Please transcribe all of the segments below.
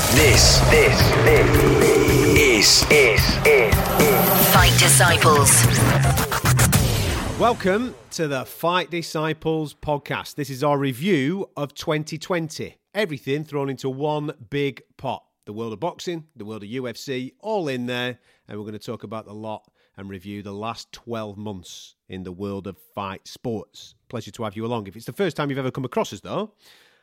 This is Fight Disciples. Welcome to the Fight Disciples podcast. This is our review of 2020. Everything thrown into one big pot. The world of boxing, the world of UFC, all in there. And we're going to talk about the lot and review the last 12 months in the world of fight sports. Pleasure to have you along. If it's the first time you've ever come across us, though,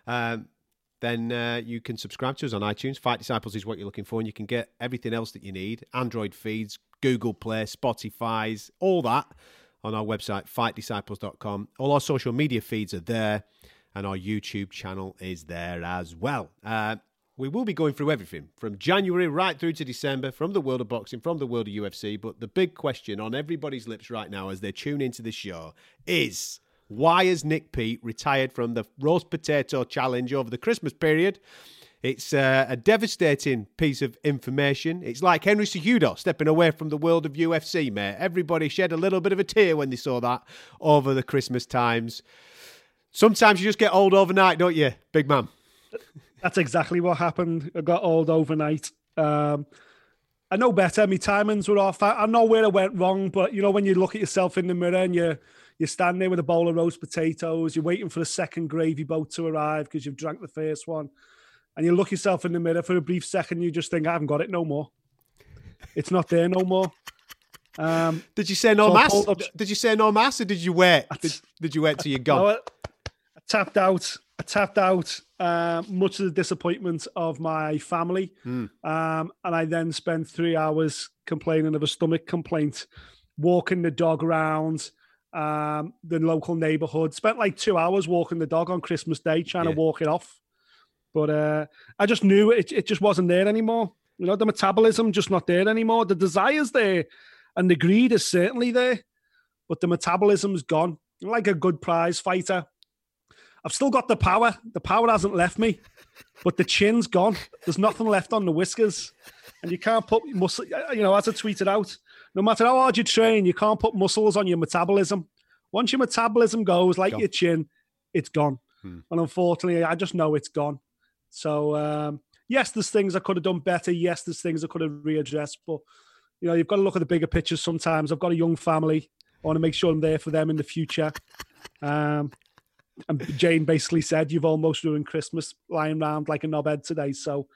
then you can subscribe to us on iTunes. Fight Disciples is what you're looking for, and you can get everything else that you need. Android feeds, Google Play, Spotify's, all that on our website, fightdisciples.com. All our social media feeds are there, and our YouTube channel is there as well. We will be going through everything from January right through to December, from the world of boxing, from the world of UFC. But the big question on everybody's lips right now as they tune into the show is, why has Nick Peet retired from the roast potato challenge over the Christmas period? It's a devastating piece of information. It's like Henry Cejudo stepping away from the world of UFC, mate. Everybody shed a little bit of a tear when they saw that over the Christmas times. Sometimes you just get old overnight, don't you, big man? That's exactly what happened. I got old overnight. I know better. My timings were off. I know where I went wrong, but you know when you look at yourself in the mirror and you stand there with a bowl of roast potatoes, you're waiting for the second gravy boat to arrive because you've drank the first one, and you look yourself in the mirror for a brief second, you just think, I haven't got it no more. It's not there no more. Did you say no mass? Did you say no mass, or did you wait? Did you wait till you're gone? No, I tapped out. Much to the disappointment of my family. And I then spent 3 hours complaining of a stomach complaint, walking the dog around the local neighborhood. Spent like 2 hours walking the dog on Christmas Day, trying to walk it off. But I just knew it just wasn't there anymore. You know, the metabolism just not there anymore. The desire's there and the greed is certainly there, but the metabolism's gone. Like a good prize fighter, I've still got the power. The power hasn't left me, but the chin's gone. There's nothing left on the whiskers. And you can't put muscle, you know, as I tweeted out, no matter how hard you train, you can't put muscles on your metabolism. Once your metabolism goes, like your chin, it's gone. And unfortunately, I just know it's gone. So, yes, there's things I could have done better. Yes, there's things I could have readdressed. But, you know, you've got to look at the bigger pictures sometimes. I've got a young family. I want to make sure I'm there for them in the future. And Jane basically said, you've almost ruined Christmas lying around like a knobhead today. So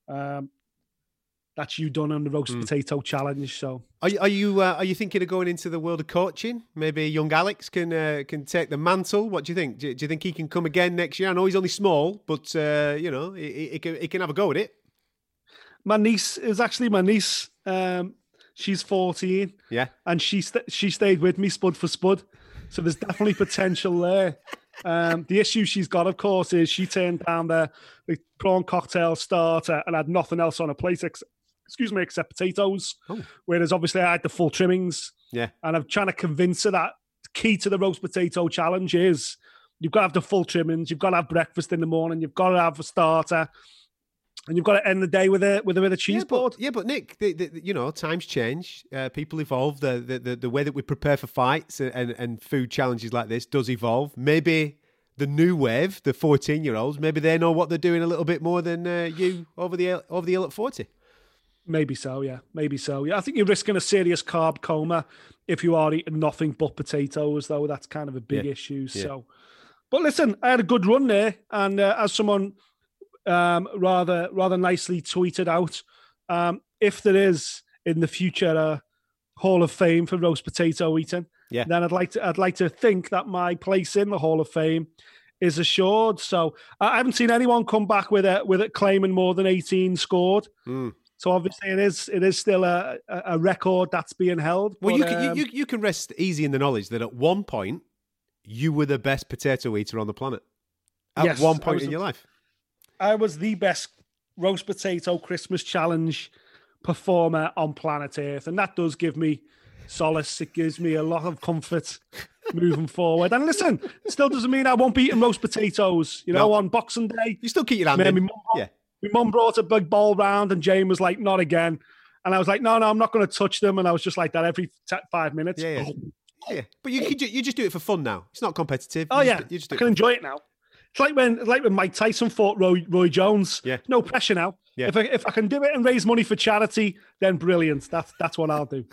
that's you done on the roast potato challenge. So are you thinking of going into the world of coaching? Maybe young Alex can take the mantle. What do you think? Do you think he can come again next year? I know he's only small, but you know, he can have a go at it. My niece is actually my niece. She's 14. Yeah, and she stayed with me spud for spud. So there's definitely potential there. The issue she's got, of course, is she turned down the prawn cocktail starter and had nothing else on her plate except potatoes. Oh. Whereas obviously I had the full trimmings. Yeah. And I'm trying to convince her that the key to the roast potato challenge is you've got to have the full trimmings, you've got to have breakfast in the morning, you've got to have a starter, and you've got to end the day with a cheese board. But Nick, you know, times change. People evolve. The way that we prepare for fights and food challenges like this does evolve. Maybe the new wave, the 14-year-olds, maybe they know what they're doing a little bit more than you over the hill at 40. Maybe so, yeah. I think you're risking a serious carb coma if you are eating nothing but potatoes, though. That's kind of a big issue. Yeah. So, but listen, I had a good run there, and as someone rather nicely tweeted out, if there is in the future a Hall of Fame for roast potato eating, then I'd like to think that my place in the Hall of Fame is assured. So I haven't seen anyone come back with it claiming more than 18 scored. So obviously it is still a record that's being held. Well, you can rest easy in the knowledge that at one point you were the best potato eater on the planet. At one point in your life. I was the best roast potato Christmas challenge performer on planet Earth. And that does give me solace. It gives me a lot of comfort moving forward. And listen, it still doesn't mean I won't be eating roast potatoes. You know, on Boxing Day. You still keep your hand in. My mum brought a big bowl round and Jane was like, not again. And I was like, no, I'm not going to touch them. And I was just like that every 5 minutes. Yeah. But you just do it for fun now. It's not competitive. I can enjoy it now. It's like when Mike Tyson fought Roy Jones. Yeah. No pressure now. Yeah. If I can do it and raise money for charity, then brilliant. That's what I'll do.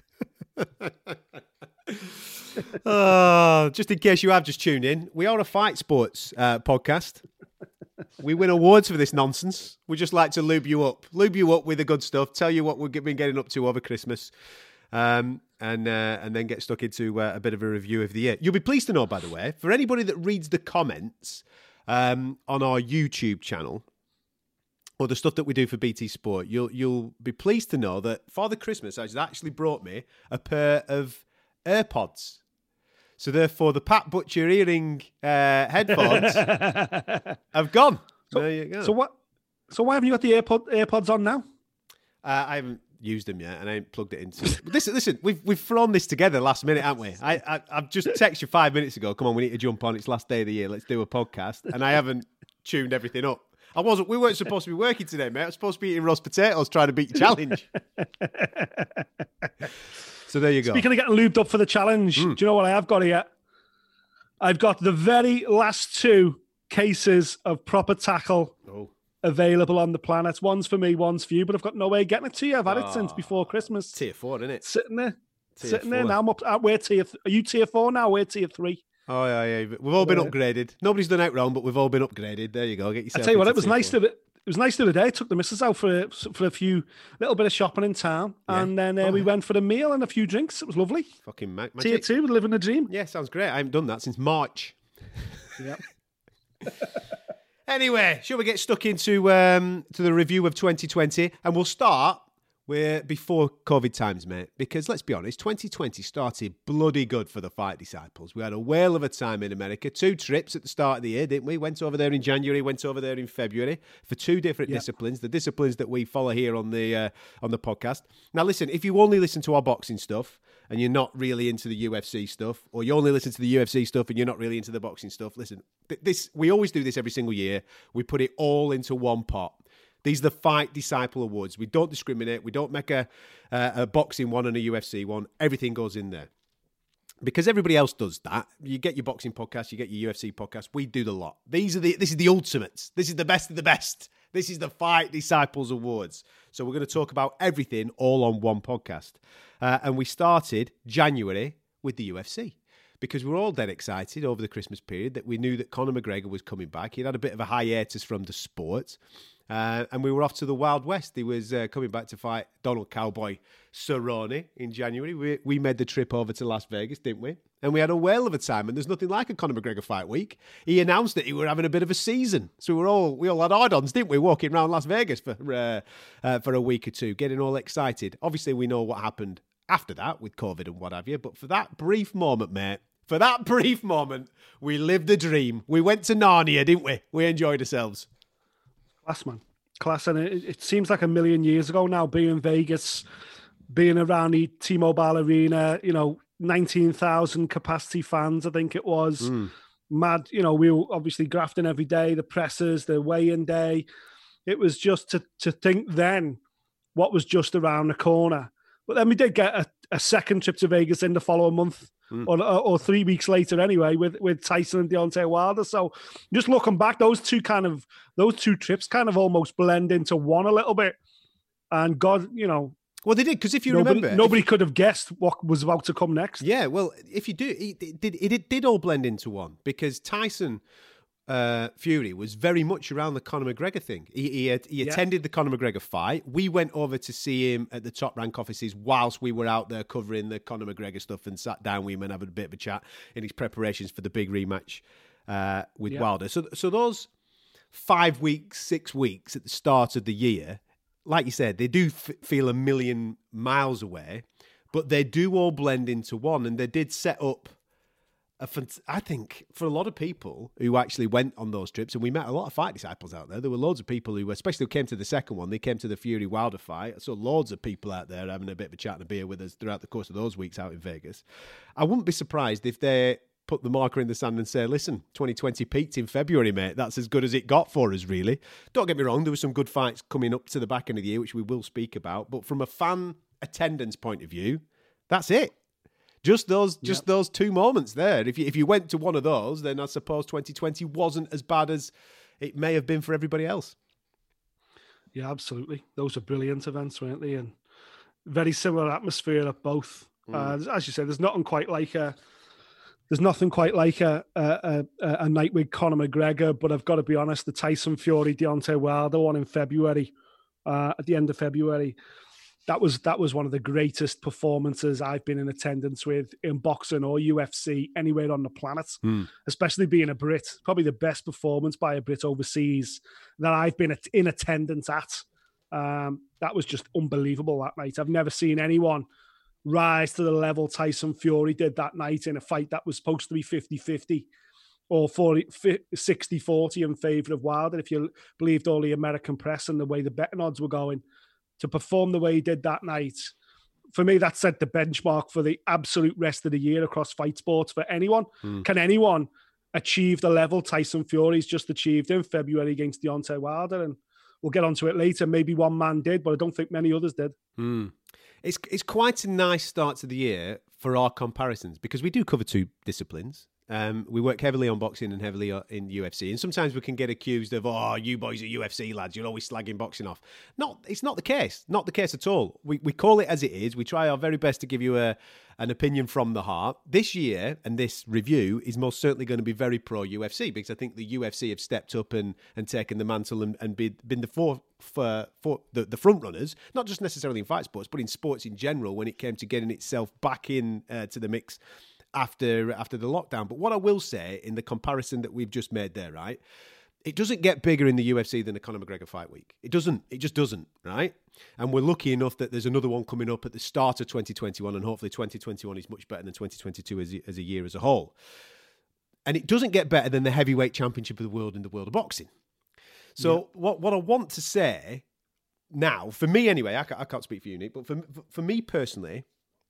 Just in case you have just tuned in, we are a fight sports podcast. We win awards for this nonsense. We just like to lube you up with the good stuff, tell you what we've been getting up to over Christmas, and then get stuck into a bit of a review of the year. You'll be pleased to know, by the way, for anybody that reads the comments on our YouTube channel, or the stuff that we do for BT Sport, you'll be pleased to know that Father Christmas has actually brought me a pair of AirPods. So therefore, the Pat Butcher hearing headphones have gone. There you go. So why haven't you got the AirPods on now? I haven't used them yet, and I ain't plugged it into. But listen, we've thrown this together last minute, haven't we? I've just texted you 5 minutes ago. Come on, we need to jump on. It's last day of the year. Let's do a podcast, and I haven't tuned everything up. We weren't supposed to be working today, mate. I was supposed to be eating roast potatoes trying to beat the challenge. So there you go. Speaking of getting lubed up for the challenge, do you know what I have got here? I've got the very last 2 cases of proper tackle available on the planet. One's for me, one's for you, but I've got no way of getting it to you. I've had it since before Christmas. Tier 4, isn't it? Sitting there. Now I'm up. We're tier. Are you tier 4 now? We're tier 3. Oh yeah. We've all been upgraded. Nobody's done out wrong, but we've all been upgraded. There you go. Get yourself. I tell you what, it was nice the other day. I took the missus out for a few little bit of shopping in town, and then we went for a meal and a few drinks. It was lovely. Fucking magic. Tier 2, we're living a dream. Yeah, sounds great. I haven't done that since March. Yep. Anyway, shall we get stuck into to the review of 2020, and we'll start. We're before COVID times, mate, because let's be honest, 2020 started bloody good for the Fight Disciples. We had a whale of a time in America. 2 trips at the start of the year, didn't we? Went over there in January, went over there in February for 2 different disciplines, the disciplines that we follow here on the podcast. Now, listen, if you only listen to our boxing stuff and you're not really into the UFC stuff, or you only listen to the UFC stuff and you're not really into the boxing stuff, listen, we always do this every single year. We put it all into one pot. These are the Fight Disciple Awards. We don't discriminate. We don't make a boxing one and a UFC one. Everything goes in there. Because everybody else does that. You get your boxing podcast, you get your UFC podcast. We do the lot. This is the ultimates. This is the best of the best. This is the Fight Disciples Awards. So we're going to talk about everything all on one podcast. And we started January with the UFC. Because we were all dead excited over the Christmas period that we knew that Conor McGregor was coming back. He'd had a bit of a hiatus from the sport. And we were off to the Wild West. He was coming back to fight Donald Cowboy Cerrone in January. We made the trip over to Las Vegas, didn't we? And we had a whale of a time. And there's nothing like a Conor McGregor fight week. He announced that he were having a bit of a season. So we all had hard-ons, didn't we? Walking around Las Vegas for a week or two, getting all excited. Obviously, we know what happened after that with COVID and what have you. But for that brief moment, mate, we lived the dream. We went to Narnia, didn't we? We enjoyed ourselves. Class, man. Class. And it seems like a million years ago now, being in Vegas, being around the T-Mobile Arena, 19,000 capacity fans, I think it was. Mad. We were obviously grafting every day, the presses, the weigh-in day. It was just to think then what was just around the corner. But then we did get a second trip to Vegas in the following month. Or 3 weeks later anyway, with Tyson and Deontay Wilder. So just looking back, those two trips kind of almost blend into one a little bit. And God, well, they did, because if you remember, nobody could have guessed what was about to come next. Yeah, well, if you do, it did all blend into one, because Tyson Fury was very much around the Conor McGregor thing. He attended the Conor McGregor fight. We went over to see him at the Top Rank offices whilst we were out there covering the Conor McGregor stuff, and sat down with him and having a bit of a chat in his preparations for the big rematch with Wilder. So those 5 weeks, 6 weeks at the start of the year, like you said, they do feel a million miles away, but they do all blend into one, and they did set up I think for a lot of people who actually went on those trips, and we met a lot of Fight Disciples out there. There were loads of people who, especially who came to the second one, they came to the Fury Wilder fight. So loads of people out there having a bit of a chat and a beer with us throughout the course of those weeks out in Vegas. I wouldn't be surprised if they put the marker in the sand and say, listen, 2020 peaked in February, mate. That's as good as it got for us, really. Don't get me wrong, there were some good fights coming up to the back end of the year, which we will speak about. But from a fan attendance point of view, that's it. Just those 2 moments there. If you went to one of those, then I suppose 2020 wasn't as bad as it may have been for everybody else. Yeah, absolutely. Those are brilliant events, weren't they? And very similar atmosphere at both. As you said, there's nothing quite like a night with Conor McGregor. But I've got to be honest, the Tyson Fury Deontay Wilder one in February, at the end of February, that was one of the greatest performances I've been in attendance with in boxing or UFC anywhere on the planet. Especially being a Brit, probably the best performance by a Brit overseas that I've been in attendance at. That was just unbelievable that night. I've never seen anyone rise to the level Tyson Fury did that night in a fight that was supposed to be 50-50 or 60-40 in favour of Wilder, if you believed all the American press and the way the betting odds were going. To perform the way he did that night, for me, that set the benchmark for the absolute rest of the year across fight sports for anyone. Can anyone achieve the level Tyson Fury's just achieved in February against Deontay Wilder? And we'll get onto it later. Maybe one man did, but I don't think many others did. It's quite a nice start to the year for our comparisons because we do cover two disciplines. We work heavily on boxing and heavily in UFC, and sometimes we can get accused of, "Oh, you boys are UFC lads, you're always slagging boxing off." No, it's not the case. Not the case at all. We call it as it is. We try our very best to give you an opinion from the heart. This year, and this review is most certainly going to be very pro UFC because I think the UFC have stepped up and taken the mantle and been the the front runners, not just necessarily in fight sports, but in sports in general when it came to getting itself back in to the mix after the lockdown. But what I will say in the comparison that we've just made there, right, it doesn't get bigger in the UFC than a Conor McGregor fight week. It doesn't. It just doesn't, right? And we're lucky enough that there's another one coming up at the start of 2021, and hopefully 2021 is much better than 2022 as a year as a whole. And it doesn't get better than the heavyweight championship of the world in the world of boxing. So what I want to say now, for me anyway, I can't speak for you, Nick, but for me personally,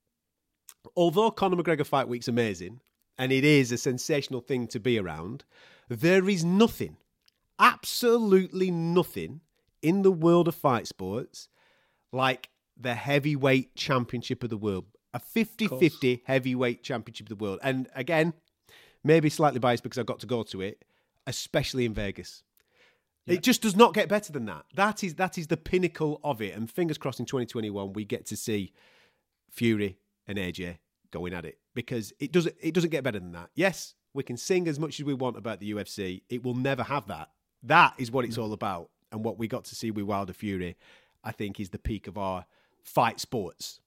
although Conor McGregor Fight Week's amazing, and it is a sensational thing to be around, there is nothing, absolutely nothing in the world of fight sports like the heavyweight championship of the world. A 50-50 heavyweight championship of the world. And again, maybe slightly biased because I got to go to it, especially in Vegas. Yeah. It just does not get better than that. That is the pinnacle of it. And fingers crossed in 2021, we get to see Fury and AJ going at it because it doesn't get better than that. Yes, we can sing as much as we want about the UFC. It will never have that. That is what it's all about. And what we got to see with Wilder Fury, I think, is the peak of our fight sports.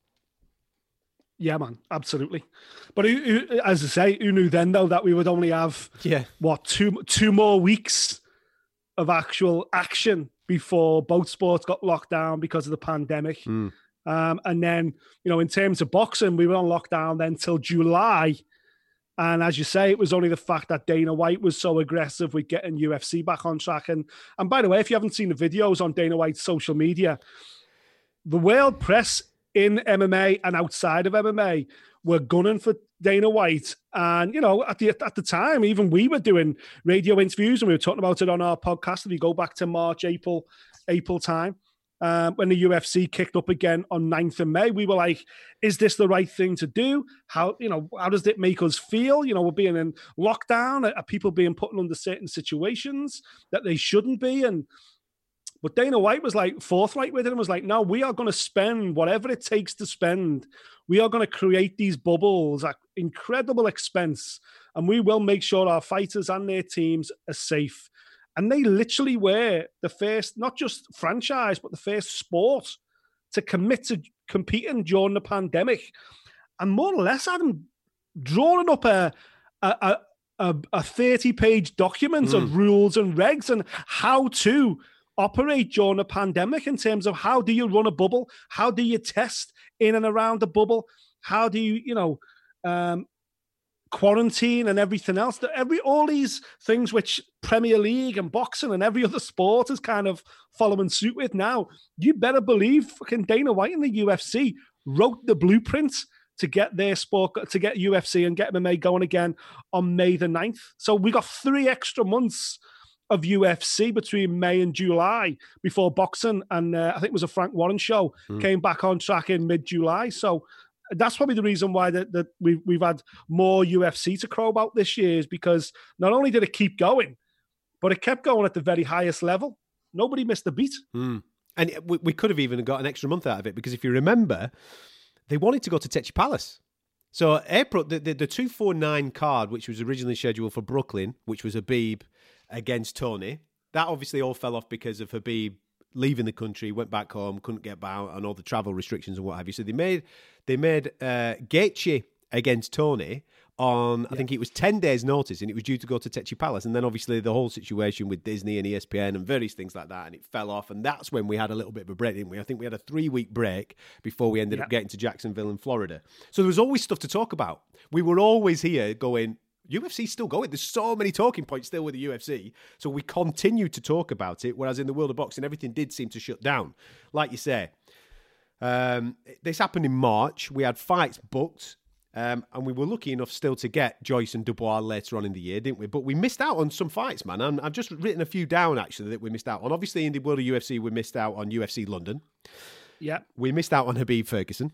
Yeah, man, absolutely. But as I say, who knew then, though, that we would only have, two more weeks of actual action before both sports got locked down because of the pandemic. And then, in terms of boxing, we were on lockdown then till July. And as you say, it was only the fact that Dana White was so aggressive with getting UFC back on track. And by the way, if you haven't seen the videos on Dana White's social media, the world press in MMA and outside of MMA were gunning for Dana White. And, at the time, even we were doing radio interviews and we were talking about it on our podcast. If you go back to March, April time, when the UFC kicked up again on 9th of May, we were like, is this the right thing to do? How does it make us feel? We're being in lockdown. Are people being put under certain situations that they shouldn't be? But Dana White was like forthright with it and was like, no, we are going to spend whatever it takes to spend. We are going to create these bubbles at incredible expense. And we will make sure our fighters and their teams are safe. And they literally were the first, not just franchise, but the first sport to commit to competing during the pandemic. And more or less, Adam, drawing up a 30-page document of rules and regs and how to operate during a pandemic in terms of how do you run a bubble? How do you test in and around the bubble? How do you, quarantine and everything else? All these things which Premier League and boxing and every other sport is kind of following suit with now. You better believe fucking Dana White and the UFC wrote the blueprint to get their sport, to get UFC and get MMA going again on May the 9th. So we got 3 extra months of UFC between May and July before boxing. And I think it was a Frank Warren show, came back on track in mid-July. So that's probably the reason why that we've had more UFC to crow about this year, is because not only did it keep going, but it kept going at the very highest level. Nobody missed a beat. And we could have even got an extra month out of it, because if you remember, they wanted to go to Techi Palace. So April, the 249 card, which was originally scheduled for Brooklyn, which was Habib against Tony, that obviously all fell off because of Habib leaving the country, went back home, couldn't get out, and all the travel restrictions and what have you. So they made Gaethje against Tony on, I think it was 10 days' notice, and it was due to go to Techi Palace. And then obviously the whole situation with Disney and ESPN and various things like that, and it fell off. And that's when we had a little bit of a break, didn't we? I think we had a 3-week break before we ended up getting to Jacksonville in Florida. So there was always stuff to talk about. We were always here going, UFC's still going. There's so many talking points still with the UFC. So we continue to talk about it, whereas in the world of boxing, everything did seem to shut down. Like you say, this happened in March. We had fights booked. And we were lucky enough still to get Joyce and Dubois later on in the year, didn't we? But we missed out on some fights, man. And I've just written a few down, actually, that we missed out on. Obviously, in the world of UFC, we missed out on UFC London. Yeah. We missed out on Habib Ferguson.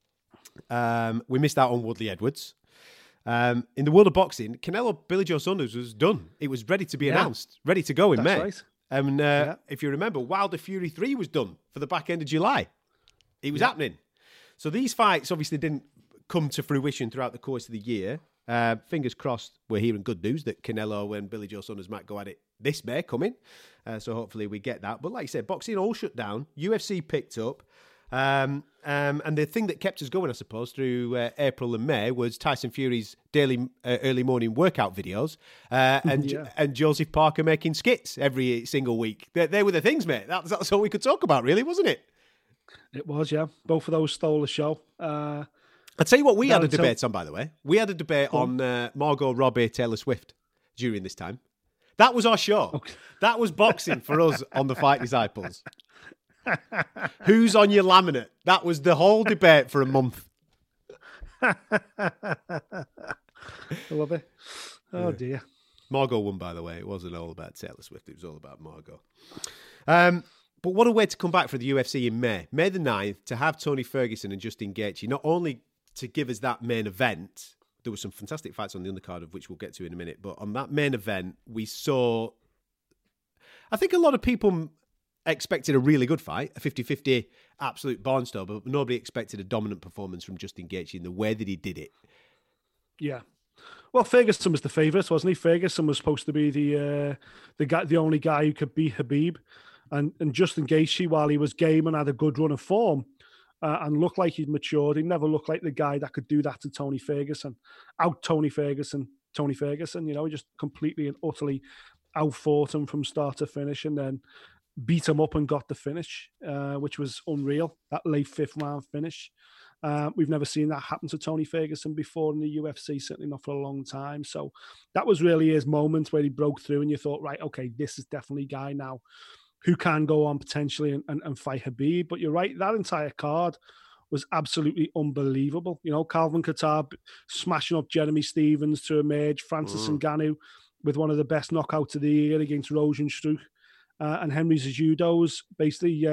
We missed out on Woodley Edwards. In the world of boxing, Canelo Billy Joe Saunders was done. It was ready to be announced, ready to go in May. Right. And if you remember, Wilder Fury 3 was done for the back end of July. It was happening. So these fights obviously didn't come to fruition throughout the course of the year. Fingers crossed, we're hearing good news that Canelo and Billy Joe Saunders might go at it this May coming. So hopefully we get that. But like I said, boxing all shut down. UFC picked up. And the thing that kept us going, I suppose, through April and May was Tyson Fury's daily early morning workout videos and Joseph Parker making skits every single week. They were the things, mate. That's all we could talk about, really, wasn't it? It was, yeah. Both of those stole the show. I'll tell you what we had a debate on, by the way. We had a debate on Margot Robbie, Taylor Swift during this time. That was our show. Okay. That was boxing for us on the Fight Disciples. Who's on your laminate? That was the whole debate for a month. I love it. Oh, dear. Margot won, by the way. It wasn't all about Taylor Swift. It was all about Margot. But what a way to come back for the UFC in May. May the 9th, to have Tony Ferguson and Justin Gaethje, not only to give us that main event, there were some fantastic fights on the undercard, of which we'll get to in a minute, but on that main event, we saw, I think a lot of people expected a really good fight, a 50-50 absolute barnstormer, but nobody expected a dominant performance from Justin Gaethje in the way that he did it. Yeah. Well, Ferguson was the favourite, wasn't he? Ferguson was supposed to be the only guy who could beat Habib. And Justin Gaethje, while he was game and had a good run of form and looked like he'd matured, he never looked like the guy that could do that to Tony Ferguson. Tony Ferguson, he just completely and utterly outfought him from start to finish, and then beat him up and got the finish, which was unreal, that late 5th round finish. We've never seen that happen to Tony Ferguson before in the UFC, certainly not for a long time. So that was really his moment where he broke through and you thought, right, okay, this is definitely a guy now who can go on potentially and fight Habib. But you're right, that entire card was absolutely unbelievable. You know, Calvin Kattar smashing up Jeremy Stephens to emerge, Francis Ngannou with one of the best knockouts of the year against Rosenstruck, and Henry Cejudo's basically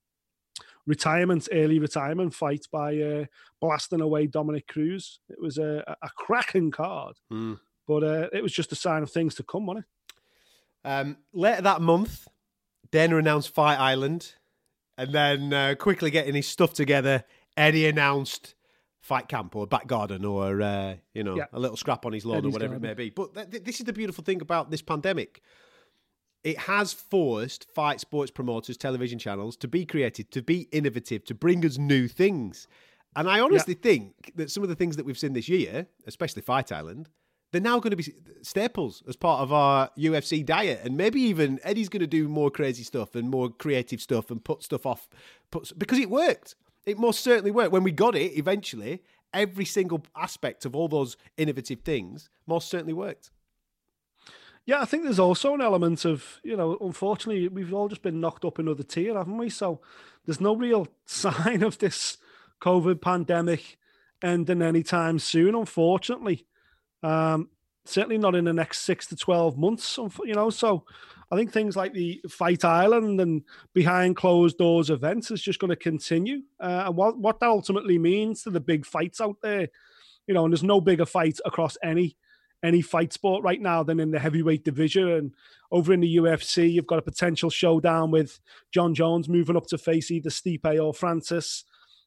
early retirement fight by blasting away Dominic Cruz. It was a cracking card, but it was just a sign of things to come, wasn't it? Later that month, Dana announced Fight Island, and then quickly getting his stuff together, Eddie announced Fight Camp or Back Garden or, a little scrap on his lawn or whatever it may be. But this is the beautiful thing about this pandemic. It has forced fight sports promoters, television channels to be creative, to be innovative, to bring us new things. And I honestly think that some of the things that we've seen this year, especially Fight Island, they're now going to be staples as part of our UFC diet. And maybe even Eddie's going to do more crazy stuff and more creative stuff and put stuff off because it worked. It most certainly worked. When we got it, eventually, every single aspect of all those innovative things most certainly worked. Yeah, I think there's also an element of, unfortunately, we've all just been knocked up another tier, haven't we? So there's no real sign of this COVID pandemic ending anytime soon, unfortunately. Certainly not in the next 6 to 12 months, so I think things like the Fight Island and behind closed doors events is just going to continue. And what that ultimately means to the big fights out there, and there's no bigger fight across any any fight sport right now than in the heavyweight division. And over in the UFC, you've got a potential showdown with John Jones moving up to face either Stipe or Francis,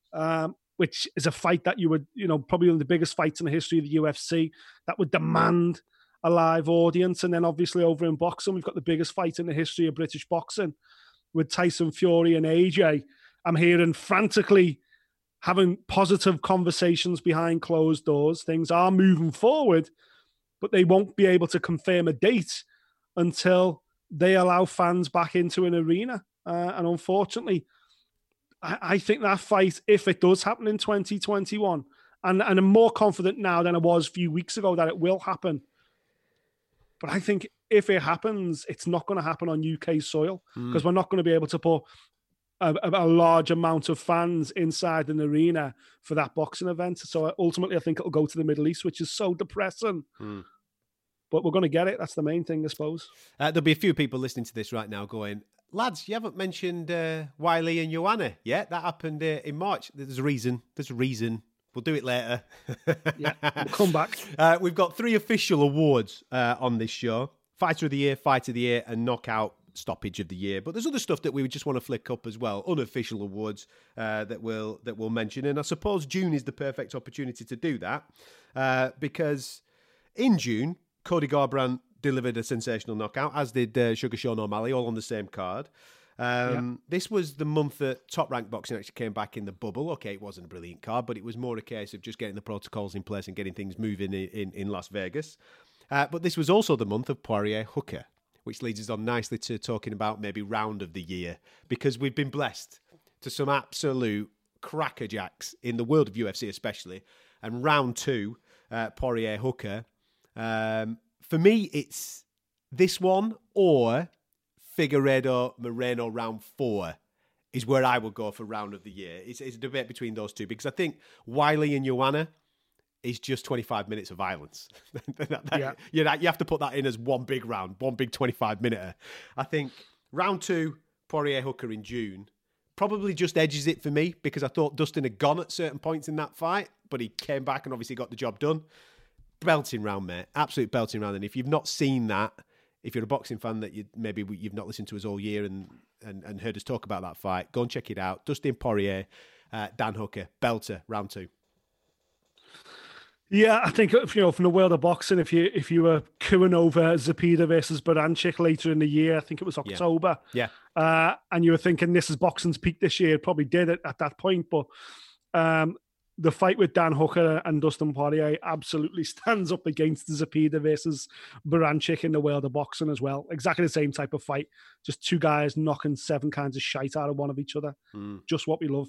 which is a fight that you would, probably one of the biggest fights in the history of the UFC that would demand a live audience. And then obviously over in boxing, we've got the biggest fight in the history of British boxing with Tyson Fury and AJ. I'm hearing frantically having positive conversations behind closed doors. Things are moving forward, but they won't be able to confirm a date until they allow fans back into an arena. And unfortunately, I think that fight, if it does happen in 2021, and I'm more confident now than I was a few weeks ago that it will happen. But I think if it happens, it's not going to happen on UK soil because we're not going to be able to put a large amount of fans inside an arena for that boxing event. So ultimately, I think it'll go to the Middle East, which is so depressing. But we're going to get it. That's the main thing, I suppose. There'll be a few people listening to this right now going, lads, you haven't mentioned Wiley and Joanna yet. That happened in March. There's a reason. We'll do it later. Yeah, we'll come back. We've got 3 official awards on this show. Fighter of the Year, Fight of the Year, and Knockout Stoppage of the Year. But there's other stuff that we would just want to flick up as well, unofficial awards that we'll mention. And I suppose June is the perfect opportunity to do that because in June, Cody Garbrandt delivered a sensational knockout, as did Sugar Sean O'Malley, all on the same card. This was the month that Top Rank Boxing actually came back in the bubble. Okay, it wasn't a brilliant card, but it was more a case of just getting the protocols in place and getting things moving in Las Vegas. But this was also the month of Poirier Hooker, which leads us on nicely to talking about maybe round of the year, because we've been blessed to some absolute crackerjacks in the world of UFC especially. And round 2, Poirier Hooker, for me, it's this one or Figueiredo Moreno round 4 is where I would go for round of the year. It's a debate between those two because I think Wiley and Joanna is just 25 minutes of violence. You have to put that in as one big round, one big 25-minute. I think round 2, Poirier Hooker in June, probably just edges it for me because I thought Dustin had gone at certain points in that fight, but he came back and obviously got the job done. Belting round, mate. Absolute belting round. And if you've not seen that, if you're a boxing fan that you've not listened to us all year and heard us talk about that fight, go and check it out. Dustin Poirier, Dan Hooker, belter, round 2. Yeah, I think from the world of boxing, if you were cooing over Zepeda versus Baranchyk later in the year, I think it was October. Yeah. And you were thinking this is boxing's peak this year. It probably did at that point, but the fight with Dan Hooker and Dustin Poirier absolutely stands up against Zepeda versus Baranchyk in the world of boxing as well. Exactly the same type of fight. Just 2 guys knocking 7 kinds of shite out of one of each other. Just what we love.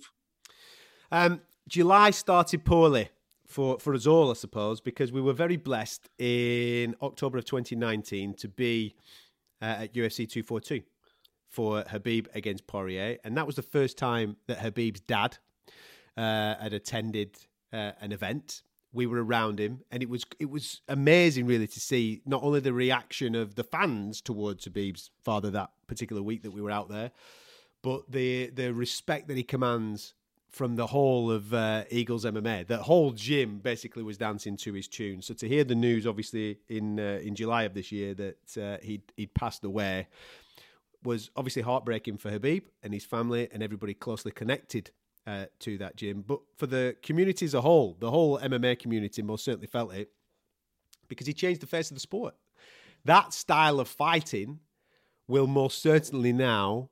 July started poorly for us all, I suppose, because we were very blessed in October of 2019 to be at UFC 242 for Khabib against Poirier. And that was the first time that Khabib's dad had attended an event. We were around him, and it was amazing, really, to see not only the reaction of the fans towards Khabib's father that particular week that we were out there, but the respect that he commands from the whole of Eagles MMA. The whole gym basically was dancing to his tune. So to hear the news, obviously in July of this year, that he'd passed away, was obviously heartbreaking for Khabib and his family and everybody closely connected to that gym. But for the community as a whole, the whole MMA community most certainly felt it because he changed the face of the sport. That style of fighting will most certainly now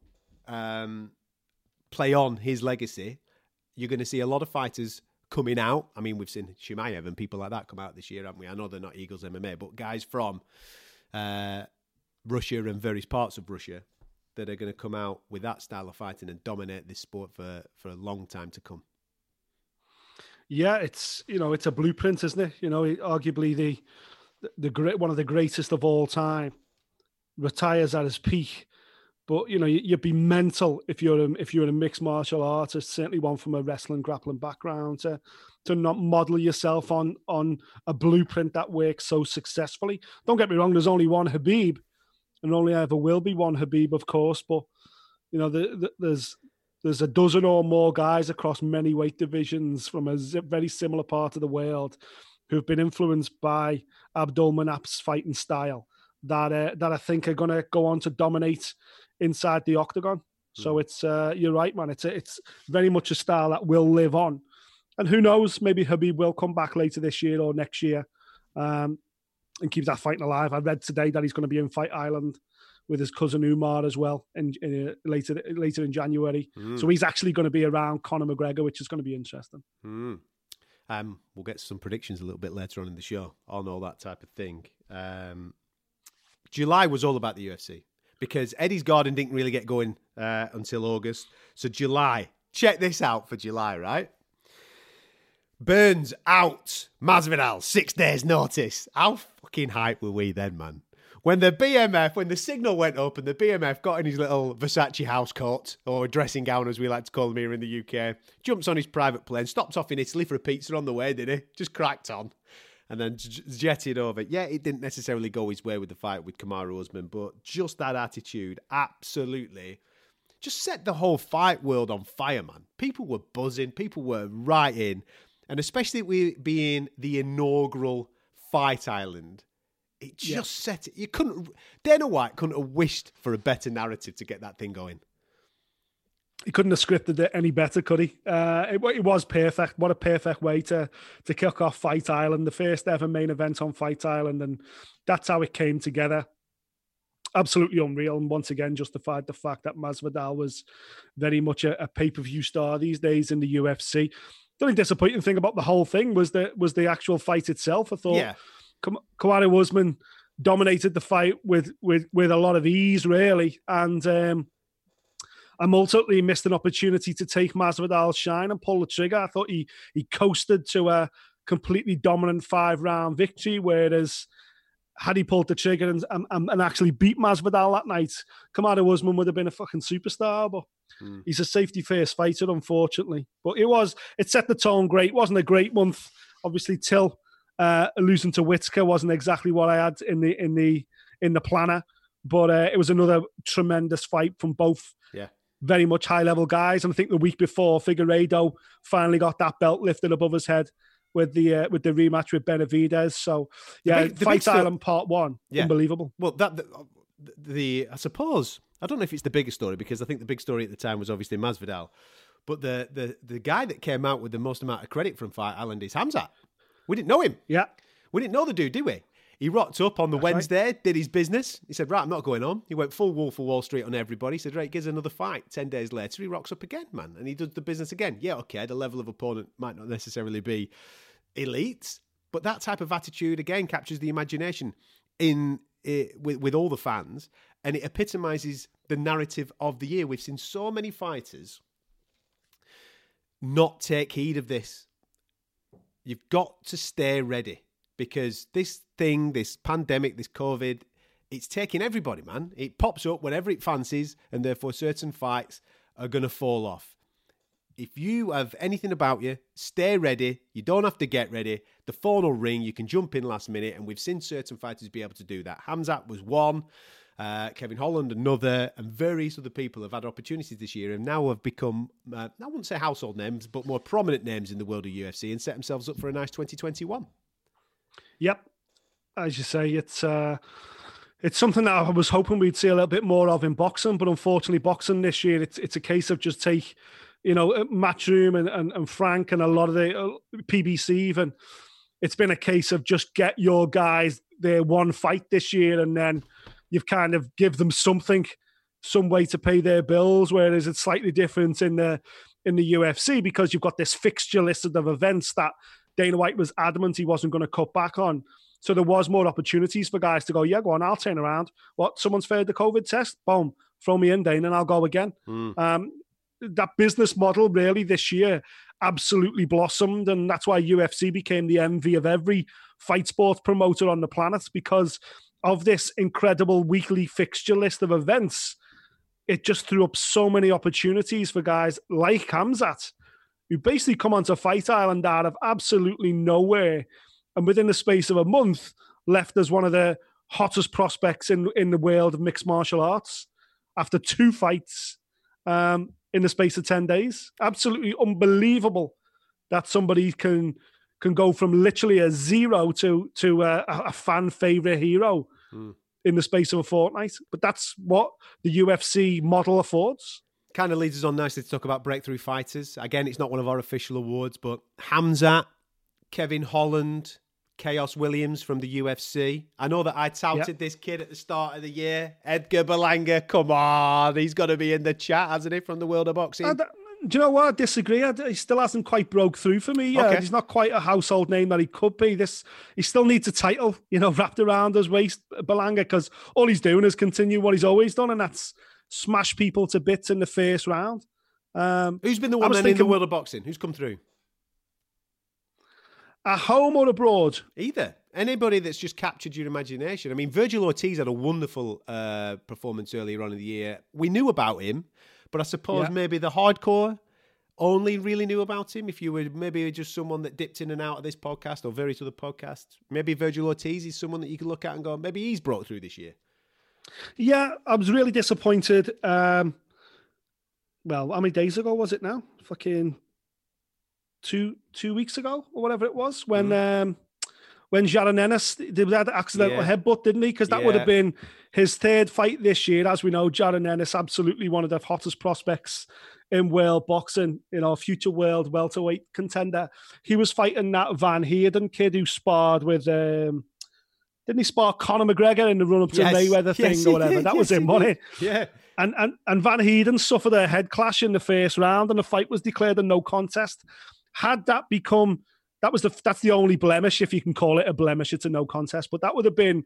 play on his legacy. You're going to see a lot of fighters coming out. I mean, we've seen Chimaev and people like that come out this year, haven't we? I know they're not Eagles MMA, but guys from Russia and various parts of Russia that are going to come out with that style of fighting and dominate this sport for a long time to come. Yeah, it's a blueprint, isn't it? Arguably the great one of the greatest of all time retires at his peak. But you'd be mental if you're a mixed martial artist, certainly one from a wrestling, grappling background, to not model yourself on a blueprint that works so successfully. Don't get me wrong, there's only one Khabib, and only ever will be one Khabib, of course. But there's a dozen or more guys across many weight divisions from a very similar part of the world who've been influenced by Abdul Manap's fighting style that I think are going to go on to dominate inside the octagon. So it's you're right, man. It's very much a style that will live on, and who knows? Maybe Khabib will come back later this year or next year, and keep that fighting alive. I read today that he's going to be in Fight Island with his cousin Umar as well, in later in January. So he's actually going to be around Conor McGregor, which is going to be interesting. We'll get some predictions a little bit later on in the show on all that type of thing. July was all about the UFC because Eddie's Garden didn't really get going until August. So July, check this out for July, right? Burns out, Masvidal, 6 days notice. How fucking hype were we then, man? When the signal went up and the BMF got in his little Versace house coat, or dressing gown as we like to call them here in the UK, jumps on his private plane, stopped off in Italy for a pizza on the way, did he? Just cracked on. And then jetted over. Yeah, it didn't necessarily go his way with the fight with Kamaru Usman, but just that attitude absolutely just set the whole fight world on fire, man. People were buzzing. People were right in. And especially with being the inaugural Fight Island, it just set it. Dana White couldn't have wished for a better narrative to get that thing going. He couldn't have scripted it any better, could he? It was perfect. What a perfect way to kick off Fight Island, the first ever main event on Fight Island, and that's how it came together. Absolutely unreal, and once again justified the fact that Masvidal was very much a pay-per-view star these days in the UFC. The only disappointing thing about the whole thing was the actual fight itself. I thought Kamaru Usman dominated the fight with a lot of ease, really, and I'm ultimately missed an opportunity to take Masvidal's shine and pull the trigger. I thought he coasted to a completely dominant 5-round victory, whereas had he pulled the trigger and actually beat Masvidal that night, Kamaru Usman would have been a fucking superstar, but he's a safety-first fighter, unfortunately. But it set the tone great. It wasn't a great month, obviously, till losing to Whittaker wasn't exactly what I had in the planner, but it was another tremendous fight from both very much high-level guys. And I think the week before, Figueiredo finally got that belt lifted above his head with the rematch with Benavidez. So, the Fight Island Part 1, unbelievable. Well, I suppose, I don't know if it's the biggest story, because I think the big story at the time was obviously Masvidal, but the guy that came out with the most amount of credit from Fight Island is Khamzat. We didn't know him. Yeah. We didn't know the dude, did we? He rocked up on the Wednesday, right, did his business. He said, right, I'm not going on. He went full Wolf of Wall Street on everybody. He said, right, gives another fight. 10 days later, he rocks up again, man. And he does the business again. Yeah, okay, the level of opponent might not necessarily be elite, but that type of attitude, again, captures the imagination with all the fans, and it epitomizes the narrative of the year. We've seen so many fighters not take heed of this. You've got to stay ready, because this pandemic, this COVID, it's taking everybody, man. It pops up whenever it fancies, and therefore certain fights are going to fall off. If you have anything about you, stay ready. You don't have to get ready. The phone will ring. You can jump in last minute, and we've seen certain fighters be able to do that. Khamzat was one. Kevin Holland, another, and various other people have had opportunities this year and now have become, I wouldn't say household names, but more prominent names in the world of UFC, and set themselves up for a nice 2021. Yep. As you say, it's something that I was hoping we'd see a little bit more of in boxing, but unfortunately boxing this year, it's a case of just take, Matchroom and Frank and a lot of the PBC even, it's been a case of just get your guys their one fight this year, and then you've kind of give them something, some way to pay their bills, whereas it's slightly different in the UFC, because you've got this fixture listed of events that Dana White was adamant he wasn't going to cut back on. So there was more opportunities for guys to go, yeah, go on, I'll turn around. What, someone's failed the COVID test? Boom, throw me in, Dana, and I'll go again. That business model really this year absolutely blossomed, and that's why UFC became the envy of every fight sports promoter on the planet, because of this incredible weekly fixture list of events. It just threw up so many opportunities for guys like Khamzat, who basically come onto Fight Island out of absolutely nowhere, and within the space of a month, left as one of the hottest prospects in the world of mixed martial arts after 2 fights in the space of 10 days. Absolutely unbelievable that somebody can can go from literally a zero to a fan favorite hero in the space of a fortnight. But that's what the UFC model affords. Kind of leads us on nicely to talk about breakthrough fighters. Again, it's not one of our official awards, but Hamzat, Kevin Holland, Chaos Williams from the UFC. I know that I touted this kid at the start of the year. Edgar Berlanga, come on. He's got to be in the chat, hasn't he, from the world of boxing? Do you know what? I disagree. He still hasn't quite broke through for me yet. Okay. He's not quite a household name that he could be. He still needs a title, wrapped around his waist, Berlanga, because all he's doing is continue what he's always done, and that's smash people to bits in the first round. Who's been the one in the world of boxing? Who's come through? At home or abroad? Either. Anybody that's just captured your imagination. I mean, Virgil Ortiz had a wonderful performance earlier on in the year. We knew about him, but I suppose maybe the hardcore only really knew about him. If you were maybe just someone that dipped in and out of this podcast or various other podcasts, maybe Virgil Ortiz is someone that you can look at and go, maybe he's broke through this year. Yeah, I was really disappointed. Well, how many days ago was it now? Fucking two weeks ago or whatever it was when Jaron Ennis did that accidental headbutt, didn't he? Because that would have been his third fight this year. As we know, Jaron Ennis, absolutely one of the hottest prospects in world boxing, future world welterweight contender. He was fighting that Van Heerden kid who sparred with, didn't he spar Conor McGregor in the run-up to the Mayweather thing or whatever? That was him, wasn't it? Yeah. And Van Heerden suffered a head clash in the first round and the fight was declared a no contest. Had that become... That's the only blemish, if you can call it a blemish. It's a no contest, but that would have been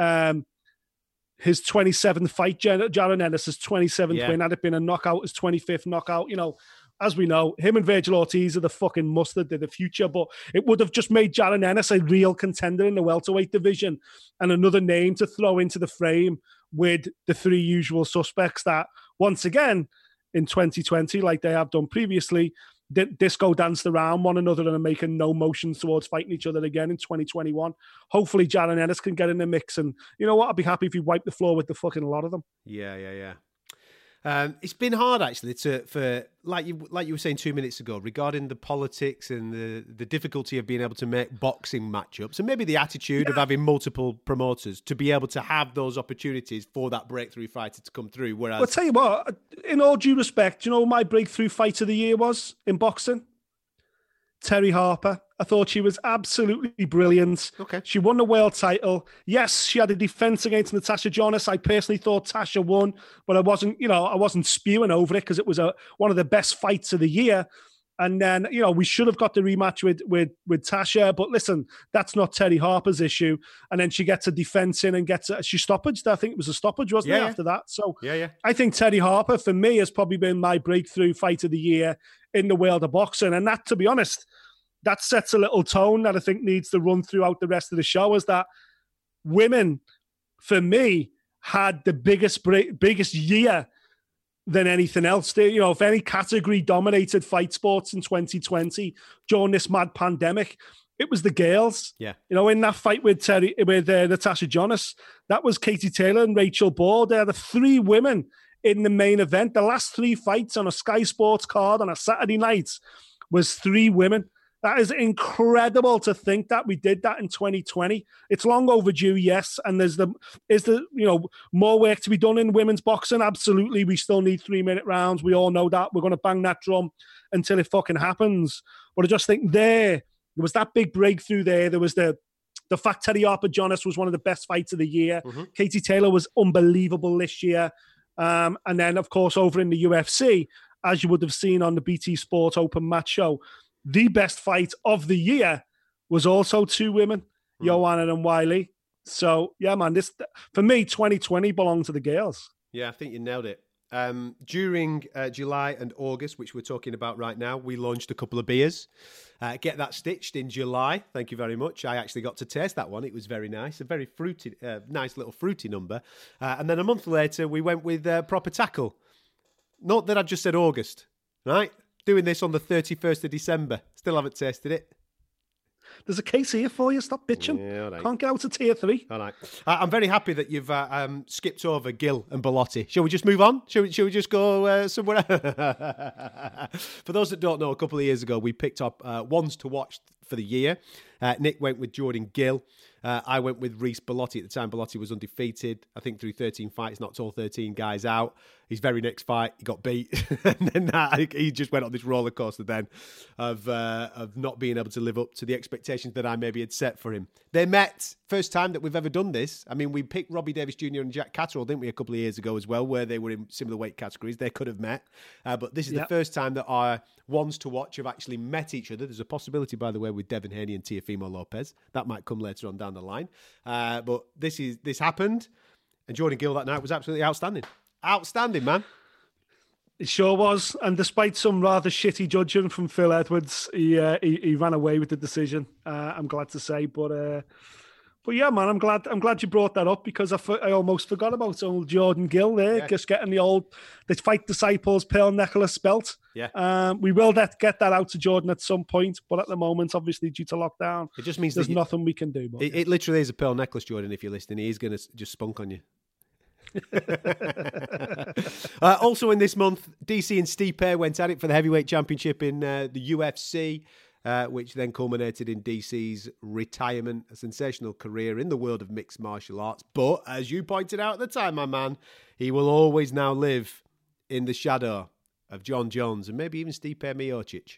his 27th fight. Jaron Ennis' 27th win. Had it been a knockout, his 25th knockout. As we know, him and Virgil Ortiz are the fucking mustard of the future. But it would have just made Jaron Ennis a real contender in the welterweight division and another name to throw into the frame with the three usual suspects that, once again, in 2020, like they have done previously, disco danced around one another and are making no motions towards fighting each other again in 2021. Hopefully Jaron Ennis can get in the mix, and you know what? I'd be happy if he wiped the floor with the fucking lot of them. Yeah. It's been hard actually for like you were saying 2 minutes ago regarding the politics and the difficulty of being able to make boxing matchups and maybe the attitude of having multiple promoters to be able to have those opportunities for that breakthrough fighter to come through. Whereas, I'll tell you what, in all due respect, do you know what my breakthrough fight of the year was in boxing? Terry Harper. I thought she was absolutely brilliant. Okay. She won the world title. Yes, she had a defense against Natasha Jonas. I personally thought Tasha won, but I wasn't spewing over it because it was one of the best fights of the year. And then, we should have got the rematch with Tasha. But listen, that's not Terry Harper's issue. And then she gets a defense in and she stoppaged. I think it was a stoppage, wasn't it, after that? So I think Terry Harper, for me, has probably been my breakthrough fight of the year in the world of boxing. And that, to be honest, that sets a little tone that I think needs to run throughout the rest of the show, is that women, for me, had the biggest year than anything else. If any category dominated fight sports in 2020 during this mad pandemic, it was the girls. Yeah. In that fight with Natasha Jonas, that was Katie Taylor and Rachel Ball. They're the three women in the main event. The last three fights on a Sky Sports card on a Saturday night was three women. That is incredible to think that we did that in 2020. It's long overdue, yes. And is there more work to be done in women's boxing? Absolutely. We still need 3-minute rounds. We all know that. We're going to bang that drum until it fucking happens. But I just think there was that big breakthrough there. There was the fact Terry Harper Jonas was one of the best fights of the year. Mm-hmm. Katie Taylor was unbelievable this year. And then, of course, over in the UFC, as you would have seen on the BT Sport Open Match Show, the best fight of the year was also two women, Joanna and Wiley. So, yeah, man, this, for me, 2020 belonged to the girls. Yeah, I think you nailed it. During July and August, which we're talking about right now, we launched a couple of beers. Get That Stitched in July. Thank you very much. I actually got to taste that one. It was very nice. A very fruity, nice little fruity number. And then a month later, we went with Proper Tackle. Not that I just said August, right? Doing this on the 31st of December. Still haven't tasted it. There's a case here for you. Stop bitching. Yeah, right. Can't get out of tier 3. All right. I'm very happy that you've skipped over Gil and Bellotti. Shall we just move on? Shall we just go somewhere? For those that don't know, a couple of years ago, we picked up ones to watch for the year. Nick went with Jordan Gill. I went with Reece Bellotti. At the time, Bellotti was undefeated. I think through 13 fights, knocked all 13 guys out. His very next fight, he got beat. And then he just went on this roller coaster then of not being able to live up to the expectations that I maybe had set for him. They met, first time that we've ever done this. I mean, we picked Robbie Davis Jr. and Jack Catterall, didn't we, a couple of years ago as well, where they were in similar weight categories. They could have met. But this is the first time that our ones to watch have actually met each other. There's a possibility, by the way, with Devin Haney and Teofimo Lopez. That might come later on down the line. But this happened, and Jordan Gill that night was absolutely outstanding. Outstanding, man. It sure was. And despite some rather shitty judging from Phil Edwards, he ran away with the decision. I'm glad to say, but yeah, man, I'm glad you brought that up, because I almost forgot about old Jordan Gill there, just getting the Fight Disciples Pearl Necklace belt. Yeah. We will get that out to Jordan at some point, but at the moment, obviously due to lockdown, it just means there's nothing we can do. But it literally is a pearl necklace, Jordan. If you're listening, he's going to just spunk on you. Also in this month, DC and Stipe went at it for the heavyweight championship in the UFC, which then culminated in DC's retirement, a sensational career in the world of mixed martial arts. But as you pointed out at the time, my man, he will always now live in the shadow of John Jones and maybe even Stipe Miocic.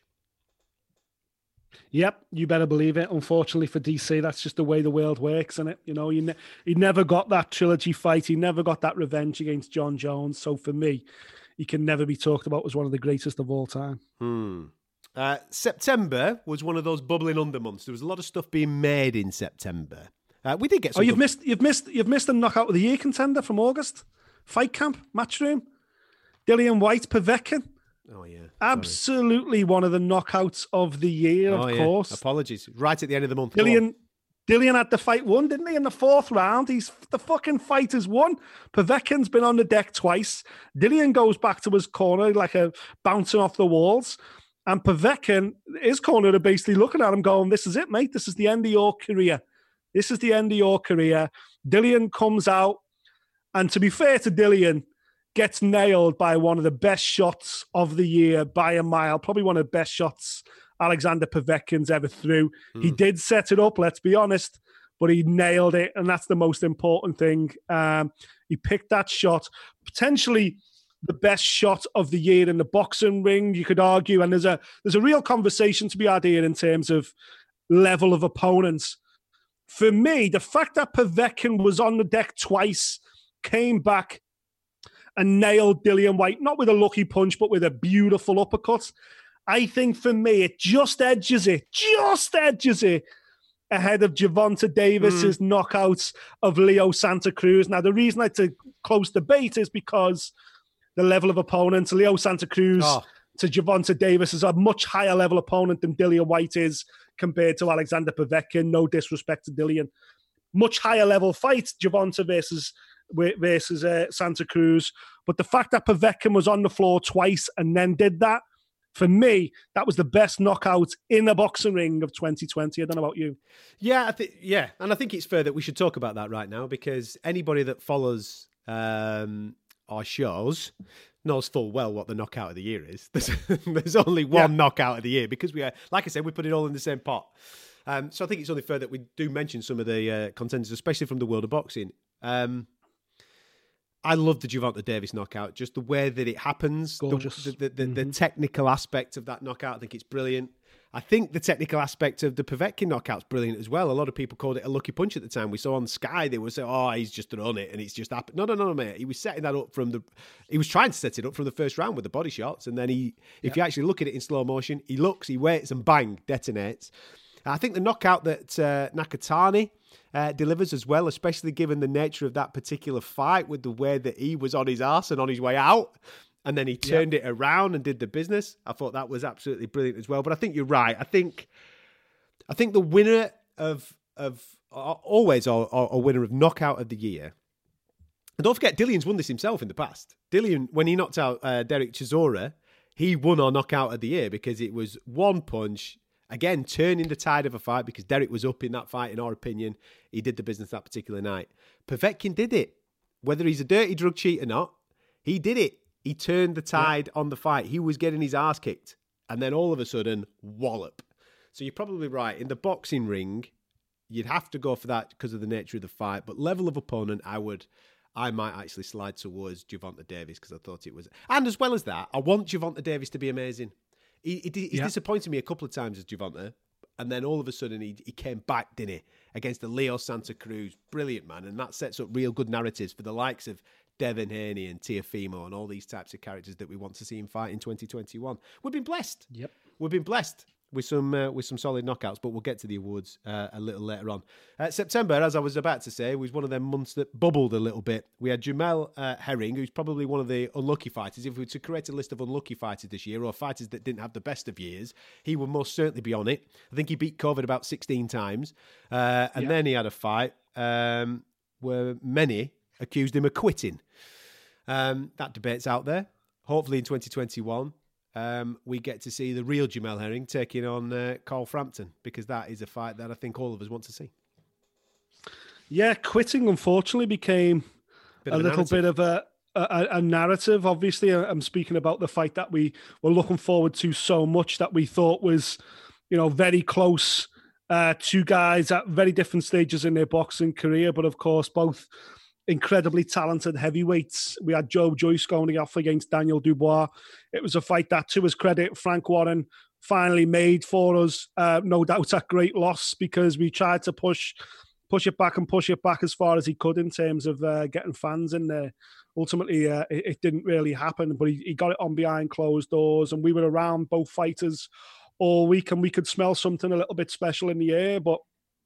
Yep, you better believe it. Unfortunately for DC, that's just the way the world works, isn't it? You know, he never got that trilogy fight. He never got that revenge against John Jones. So for me, he can never be talked about as one of the greatest of all time. September was one of those bubbling under months. There was a lot of stuff being made in September. We did get some. You've missed a knockout of the year contender from August. Fight Camp, Matchroom, Dillian Whyte, Povetkin. Oh, yeah. Absolutely one of the knockouts of the year, of course. Apologies. Right at the end of the month. Dillian had the fight won, didn't he? In the fourth round, the fucking fight is won. Povetkin's been on the deck twice. Dillian goes back to his corner like a bouncing off the walls. And Povetkin, his corner, are basically looking at him going, this is it, mate. This is the end of your career. This is the end of your career. Dillian comes out. And to be fair to Dillian, gets nailed by one of the best shots of the year by a mile. Probably one of the best shots Alexander Povetkin's ever threw. He did set it up, let's be honest, but he nailed it, and that's the most important thing. He picked that shot, potentially the best shot of the year in the boxing ring, you could argue, and there's a real conversation to be had here in terms of level of opponents. For me, the fact that Povetkin was on the deck twice, came back, and nailed Dillian Whyte, not with a lucky punch, but with a beautiful uppercut. I think for me, it just edges it ahead of Gervonta Davis's knockouts of Leo Santa Cruz. Now, the reason it's a close debate is because the level of opponents, Leo Santa Cruz to Gervonta Davis is a much higher level opponent than Dillian Whyte is compared to Alexander Povetkin. No disrespect to Dillian. Much higher level fight, Gervonta versus Santa Cruz, but the fact that Povetkin was on the floor twice and then did that, for me, that was the best knockout in the boxing ring of 2020. I don't know about you. Yeah, and I think it's fair that we should talk about that right now, because anybody that follows our shows knows full well what the knockout of the year is. There's only one knockout of the year, because we are, like I said, we put it all in the same pot. So I think it's only fair that we do mention some of the contenders, especially from the world of boxing. I love the Gervonta Davis knockout, just the way that it happens, the technical aspect of that knockout. I think it's brilliant. I think the technical aspect of the Povetkin knockout's brilliant as well. A lot of people called it a lucky punch at the time. We saw on Sky, they were saying, oh, he's just done it and it's just happened. No, mate. He was setting that up he was trying to set it up from the first round with the body shots. And then if you actually look at it in slow motion, he looks, he waits and bang, detonates. I think the knockout that Nakatani delivers as well, especially given the nature of that particular fight, with the way that he was on his arse and on his way out, and then he turned it around and did the business. I thought that was absolutely brilliant as well. But I think you're right. I think the winner of always a winner of knockout of the year. And don't forget, Dillian's won this himself in the past. Dillian, when he knocked out Derek Chisora, he won our knockout of the year because it was one punch. Again, turning the tide of a fight, because Derek was up in that fight, in our opinion. He did the business that particular night. Povetkin did it. Whether he's a dirty drug cheat or not, he did it. He turned the tide on the fight. He was getting his ass kicked. And then all of a sudden, wallop. So you're probably right. In the boxing ring, you'd have to go for that because of the nature of the fight. But level of opponent, I might actually slide towards Gervonta Davis because I thought it was. And as well as that, I want Gervonta Davis to be amazing. He's disappointed me a couple of times as Gervonta. And then all of a sudden he came back, didn't he, against the Leo Santa Cruz. Brilliant, man. And that sets up real good narratives for the likes of Devin Haney and Teofimo and all these types of characters that we want to see him fight in 2021. We've been blessed. Yep. We've been blessed with some solid knockouts, but we'll get to the awards a little later on. September, as I was about to say, was one of them months that bubbled a little bit. We had Jamel Herring, who's probably one of the unlucky fighters. If we were to create a list of unlucky fighters this year, or fighters that didn't have the best of years, he would most certainly be on it. I think he beat COVID about 16 times. Then he had a fight where many accused him of quitting. That debate's out there. Hopefully in 2021, we get to see the real Jamel Herring taking on Carl Frampton, because that is a fight that I think all of us want to see. Yeah, quitting unfortunately became a little bit of a narrative. Obviously, I'm speaking about the fight that we were looking forward to so much, that we thought was, very close. Two guys at very different stages in their boxing career, but of course both incredibly talented heavyweights. We had Joe Joyce going off against Daniel Dubois. It was a fight that, to his credit, Frank Warren finally made for us. No doubt a great loss, because we tried to push it back as far as he could in terms of getting fans in there. Ultimately, it didn't really happen, but he got it on behind closed doors, and we were around both fighters all week, and we could smell something a little bit special in the air. But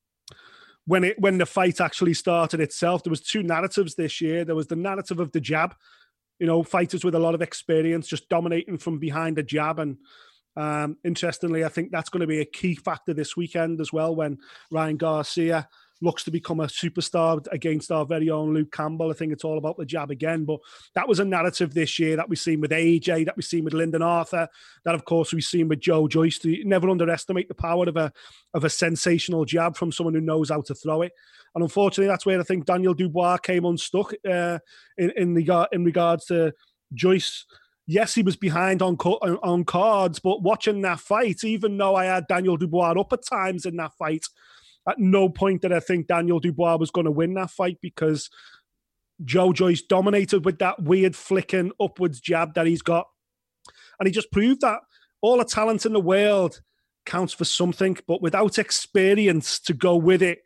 when the fight actually started itself, there was two narratives this year. There was the narrative of the jab, fighters with a lot of experience just dominating from behind the jab. And interestingly, I think that's going to be a key factor this weekend as well, when Ryan Garcia looks to become a superstar against our very own Luke Campbell. I think it's all about the jab again. But that was a narrative this year that we've seen with AJ, that we've seen with Lyndon Arthur, that of course we've seen with Joe Joyce. Never underestimate the power of a sensational jab from someone who knows how to throw it. And unfortunately, that's where I think Daniel Dubois came unstuck in regards to Joyce. Yes, he was behind on cards, but watching that fight, even though I had Daniel Dubois up at times in that fight, at no point did I think Daniel Dubois was going to win that fight, because Joe Joyce dominated with that weird flicking upwards jab that he's got. And he just proved that all the talent in the world counts for something, but without experience to go with it,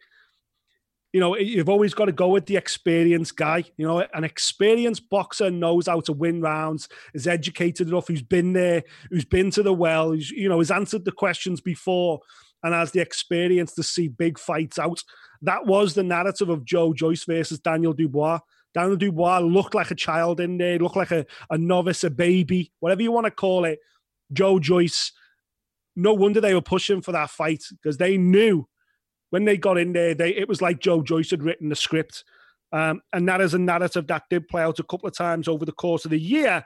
you've always got to go with the experienced guy. An experienced boxer knows how to win rounds, is educated enough, who's been there, who's been to the well, who's answered the questions before, and has the experience to see big fights out. That was the narrative of Joe Joyce versus Daniel Dubois. Daniel Dubois looked like a child in there, looked like a novice, a baby, whatever you want to call it. Joe Joyce, no wonder they were pushing for that fight, because they knew when they got in there, it was like Joe Joyce had written the script. And that is a narrative that did play out a couple of times over the course of the year.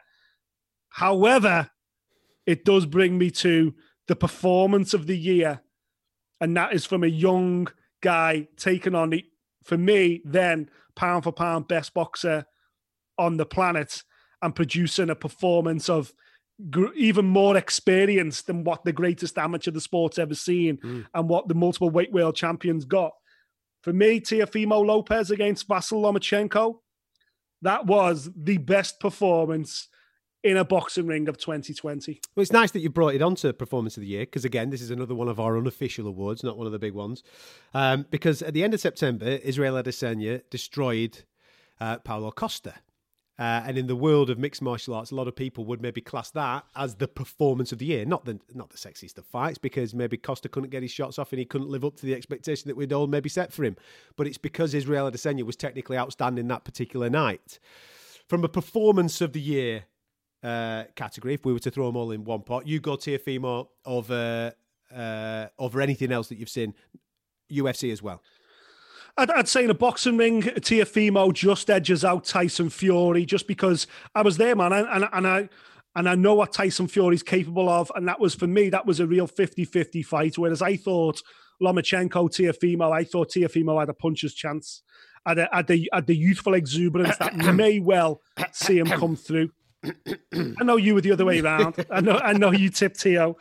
However, it does bring me to the performance of the year. And that is from a young guy taking on for me, then pound for pound best boxer on the planet, and producing a performance of even more experience than what the greatest amateur the sport's ever seen and what the multiple weight world champions got. For me, Teofimo Lopez against Vasyl Lomachenko, that was the best performance in a boxing ring of 2020. Well, it's nice that you brought it on to Performance of the Year, because again, this is another one of our unofficial awards, not one of the big ones. Because at the end of September, Israel Adesanya destroyed Paulo Costa. And in the world of mixed martial arts, a lot of people would maybe class that as the performance of the year, not the sexiest of fights, because maybe Costa couldn't get his shots off and he couldn't live up to the expectation that we'd all maybe set for him. But it's because Israel Adesanya was technically outstanding that particular night. From a performance of the year category, if we were to throw them all in one pot, you go Teofimo over anything else that you've seen, UFC as well. I'd say in a boxing ring, Teofimo just edges out Tyson Fury, just because I was there, man, and I know what Tyson Fury's capable of, and that was, for me, that was a real 50-50 fight, whereas I thought Lomachenko, Teofimo, I thought Teofimo had a puncher's chance, had the youthful exuberance that may well see him come through. I know you were the other way around. I know you tipped Teo.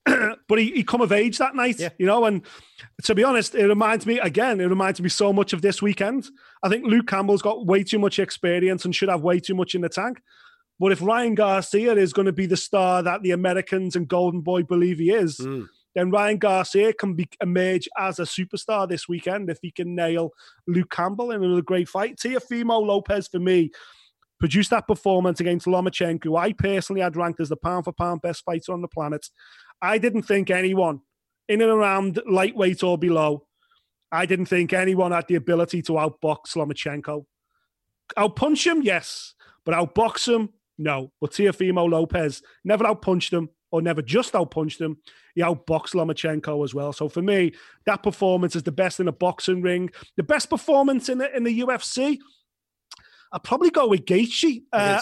but he come of age that night, you know, and to be honest, it reminds me so much of this weekend. I think Luke Campbell's got way too much experience and should have way too much in the tank. But if Ryan Garcia is going to be the star that the Americans and Golden Boy believe he is, then Ryan Garcia can emerge as a superstar this weekend if he can nail Luke Campbell in another great fight. Teofimo Lopez, for me, produced that performance against Lomachenko, who I personally had ranked as the pound-for-pound best fighter on the planet. I didn't think anyone in and around lightweight or below, I didn't think anyone had the ability to outbox Lomachenko. Outpunch him, yes, but outbox him, no. But Teofimo Lopez never outpunched him or never just outpunched him. He outboxed Lomachenko as well. So for me, that performance is the best in a boxing ring. The best performance in the UFC, I'd probably go with Gaethje.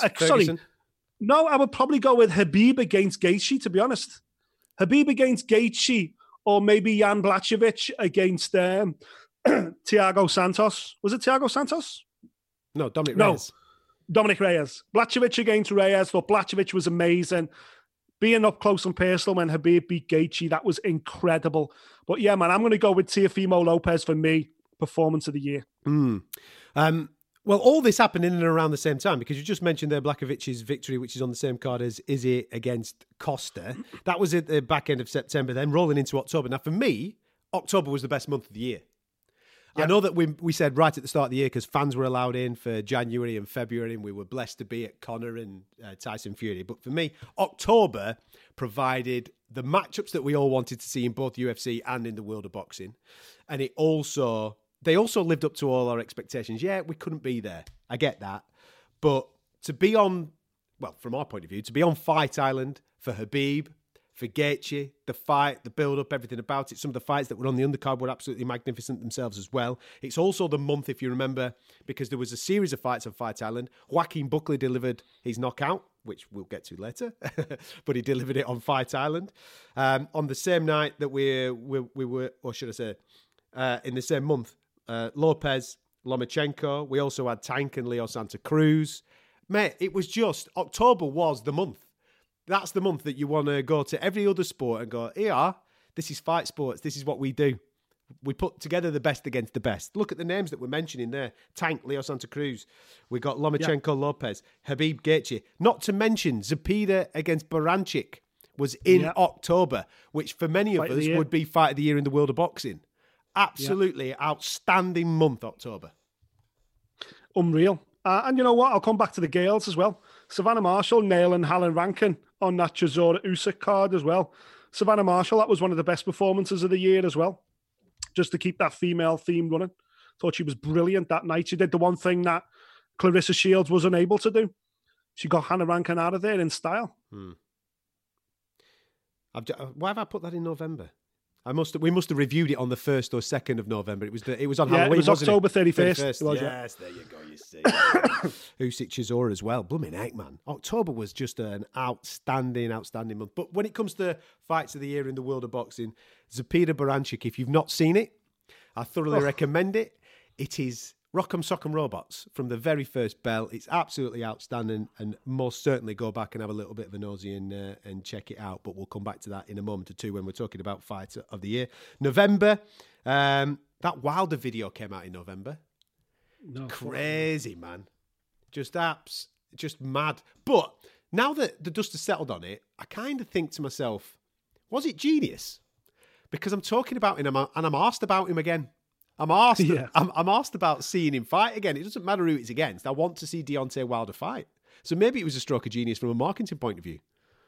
I would probably go with Khabib against Gaethje, to be honest. Khabib against Gaethje, or maybe Jan Blachowicz against Thiago Santos. Was it Thiago Santos? No, Dominic Reyes. Dominic Reyes. Blachowicz against Reyes. Thought Blachowicz was amazing. Being up close and personal when Khabib beat Gaethje, that was incredible. But yeah, man, I'm going to go with Teofimo Lopez for me, performance of the year. Well, all this happened in and around the same time, because you just mentioned there Blachowicz's victory, which is on the same card as Izzy against Costa. That was at the back end of September, then rolling into October. Now, for me, October was the best month of the year. Yeah. I know that we said right at the start of the year, because fans were allowed in for January and February, and we were blessed to be at Conor and Tyson Fury. But for me, October provided the matchups that we all wanted to see in both UFC and in the world of boxing. And they also lived up to all our expectations. Yeah, we couldn't be there. I get that. But to be on, well, from our point of view, to be on Fight Island for Khabib, for Gaethje, the fight, the build-up, everything about it. Some of the fights that were on the undercard were absolutely magnificent themselves as well. It's also the month, if you remember, because there was a series of fights on Fight Island. Joaquin Buckley delivered his knockout, which we'll get to later, but he delivered it on Fight Island. On the same night that we were, or should I say, in the same month, Lopez, Lomachenko. We also had Tank and Leo Santa Cruz. Mate, it was just, October was the month. That's the month that you want to go to every other sport and go, here, this is fight sports. This is what we do. We put together the best against the best. Look at the names that we're mentioning there. Tank, Leo Santa Cruz. We got Lomachenko, Lopez, Khabib, Gaethje. Not to mention Zepeda against Baranchyk was in October, which for many of us would be fight of the year in the world of boxing. Absolutely outstanding month, October. Unreal. And you know what? I'll come back to the Gales as well. Savannah Marshall nailing Hallen Rankin on that Chisora Usyk card as well. Savannah Marshall, that was one of the best performances of the year as well. Just to keep that female theme running. Thought she was brilliant that night. She did the one thing that Clarissa Shields was unable to do. She got Hannah Rankin out of there in style. Why have I put that in November? We must have reviewed it on the 1st or 2nd of November. It was on Halloween. It was October 31st. Yes, there you go. You see, Usyk Chisora as well. Blooming heck, man! October was just an outstanding month. But when it comes to fights of the year in the world of boxing, Zepeda Baranchyk. If you've not seen it, I thoroughly recommend it. It is Rock'em Sock'em Robots from the very first bell. It's absolutely outstanding, and most certainly go back and have a little bit of a nosy and check it out. But we'll come back to that in a moment or two when we're talking about fight of the year. November, that Wilder video came out in November. No, crazy, man. Just mad. But now that the dust has settled on it, I kind of think to myself, was it genius? Because I'm talking about him and I'm asked about him again. I'm asked about seeing him fight again. It doesn't matter who it's against. I want to see Deontay Wilder fight. So maybe it was a stroke of genius from a marketing point of view.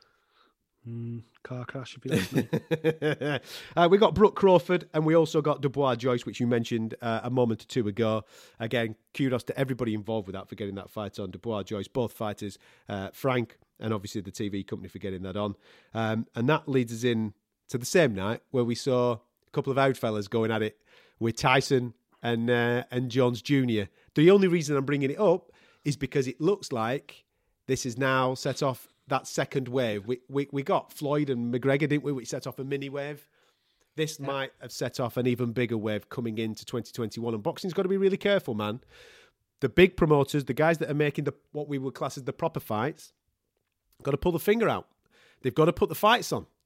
Car crash, if you listening. We got Brooke Crawford, and we also got Dubois Joyce, which you mentioned a moment or two ago. Again, kudos to everybody involved with that for getting that fight on. Dubois Joyce, both fighters, Frank, and obviously the TV company for getting that on. And that leads us in to the same night where we saw a couple of out fellas going at it with Tyson and Jones Jr. The only reason I'm bringing it up is because it looks like this is now set off that second wave. We got Floyd and McGregor, didn't we, which set off a mini wave. This might have set off an even bigger wave coming into 2021. And boxing's got to be really careful, man. The big promoters, the guys that are making what we would class as the proper fights, got to pull the finger out. They've got to put the fights on.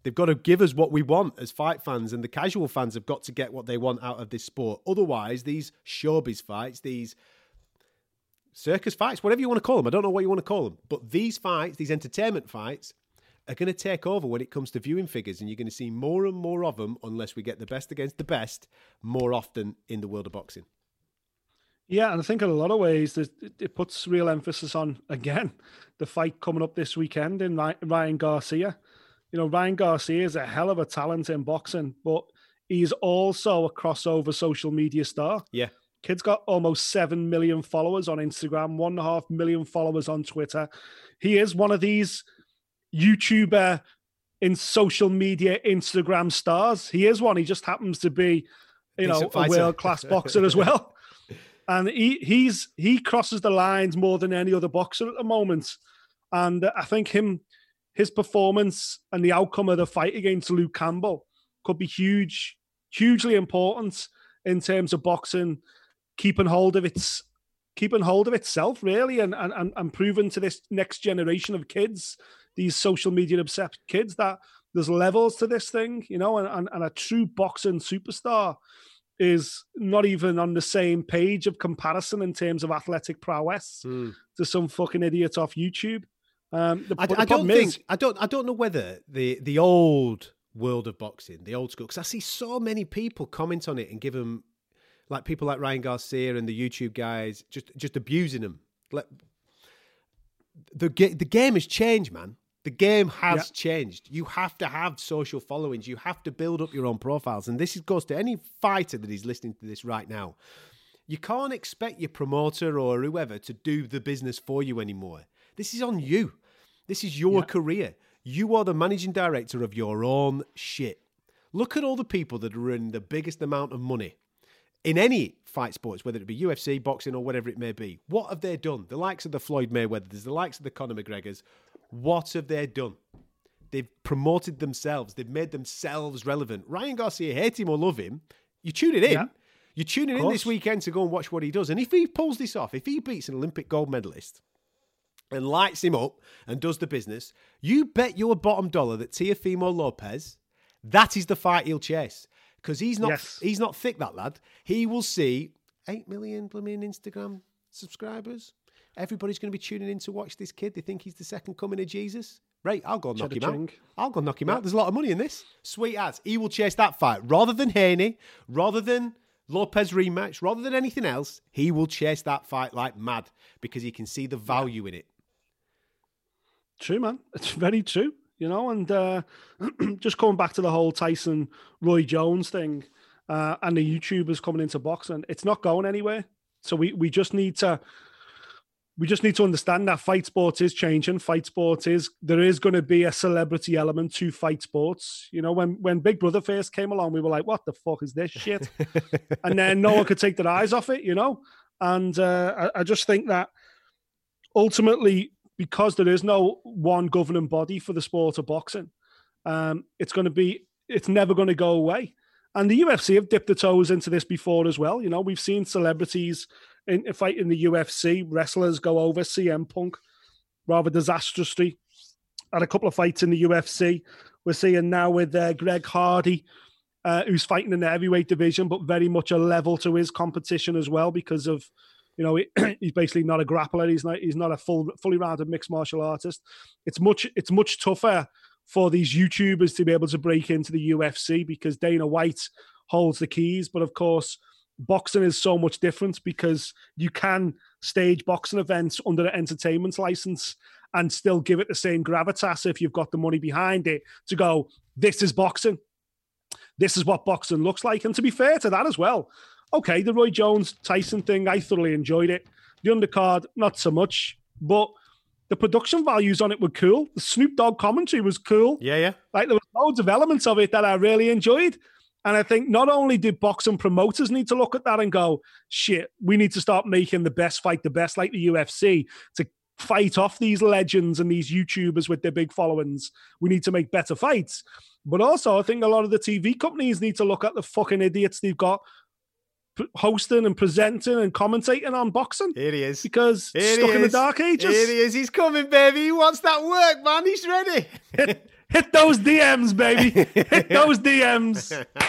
They've got to give us what we want as fight fans, and the casual fans have got to get what they want out of this sport. Otherwise, these showbiz fights, these circus fights, whatever you want to call them, I don't know what you want to call them, but these fights, these entertainment fights, are going to take over when it comes to viewing figures, and you're going to see more and more of them unless we get the best against the best more often in the world of boxing. Yeah, and I think in a lot of ways it puts real emphasis on, again, the fight coming up this weekend in Ryan Garcia. You know, Ryan Garcia is a hell of a talent in boxing, but he's also a crossover social media star. Yeah. Kid's got almost 7 million followers on Instagram, 1.5 million followers on Twitter. He is one of these YouTuber in social media Instagram stars. He is one. He just happens to be, you know, a world-class boxer as well. And he crosses the lines more than any other boxer at the moment. And I think his performance and the outcome of the fight against Luke Campbell could be hugely important in terms of boxing keeping hold of itself, really, and proving to this next generation of kids, these social media obsessed kids, that there's levels to this thing, you know, and a true boxing superstar is not even on the same page of comparison in terms of athletic prowess to some fucking idiot off YouTube. I don't know whether the old world of boxing, the old school, because I see so many people comment on it and give them, like people like Ryan Garcia and the YouTube guys, just abusing them. The game has changed, man. The game has changed. You have to have social followings. You have to build up your own profiles. And this goes to any fighter that is listening to this right now. You can't expect your promoter or whoever to do the business for you anymore. This is on you. This is your career. You are the managing director of your own shit. Look at all the people that are earning the biggest amount of money in any fight sports, whether it be UFC, boxing, or whatever it may be. What have they done? The likes of the Floyd Mayweathers, the likes of the Conor McGregors, what have they done? They've promoted themselves. They've made themselves relevant. Ryan Garcia, hate him or love him, you tune it in. Yeah. You're tuning in this weekend to go and watch what he does. And if he pulls this off, if he beats an Olympic gold medalist and lights him up and does the business, you bet your bottom dollar that Teofimo Lopez, that is the fight he'll chase. Because he's not thick, that lad. He will see 8 million blooming Instagram subscribers. Everybody's going to be tuning in to watch this kid. They think he's the second coming of Jesus. Right, I'll go knock him out. I'll go knock him out. There's a lot of money in this. Sweet as. He will chase that fight. Rather than Haney, rather than Lopez rematch, rather than anything else, he will chase that fight like mad because he can see the value in it. True, man. It's very true. You know, and just coming back to the whole Tyson Roy Jones thing and the YouTubers coming into boxing, it's not going anywhere. So we just need to understand that fight sports is changing. There is going to be a celebrity element to fight sports. You know, when Big Brother first came along, we were like, what the fuck is this shit? And then no one could take their eyes off it, you know? And I just think that ultimately, because there is no one governing body for the sport of boxing, it's never going to go away. And the UFC have dipped their toes into this before as well. You know, we've seen celebrities fight in the UFC, wrestlers go over. CM Punk rather disastrously had a couple of fights in the UFC. We're seeing now with Greg Hardy, who's fighting in the heavyweight division, but very much a level to his competition as well because of, you know, he's basically not a grappler. He's not a fully rounded mixed martial artist. It's much tougher for these YouTubers to be able to break into the UFC because Dana White holds the keys. But of course, boxing is so much different because you can stage boxing events under an entertainment license and still give it the same gravitas if you've got the money behind it to go, this is boxing. This is what boxing looks like. And to be fair to that as well, okay, the Roy Jones-Tyson thing, I thoroughly enjoyed it. The undercard, not so much. But the production values on it were cool. The Snoop Dogg commentary was cool. Yeah. Like, there was loads of elements of it that I really enjoyed. And I think not only did boxing promoters need to look at that and go, shit, we need to start making the best fight the best, like the UFC, to fight off these legends and these YouTubers with their big followings. We need to make better fights. But also, I think a lot of the TV companies need to look at the fucking idiots they've got hosting and presenting and commentating on boxing. Here he is. Because stuck in the dark ages. Here he is. He's coming, baby. He wants that work, man. He's ready. Hit those DMs, baby. Hit those DMs.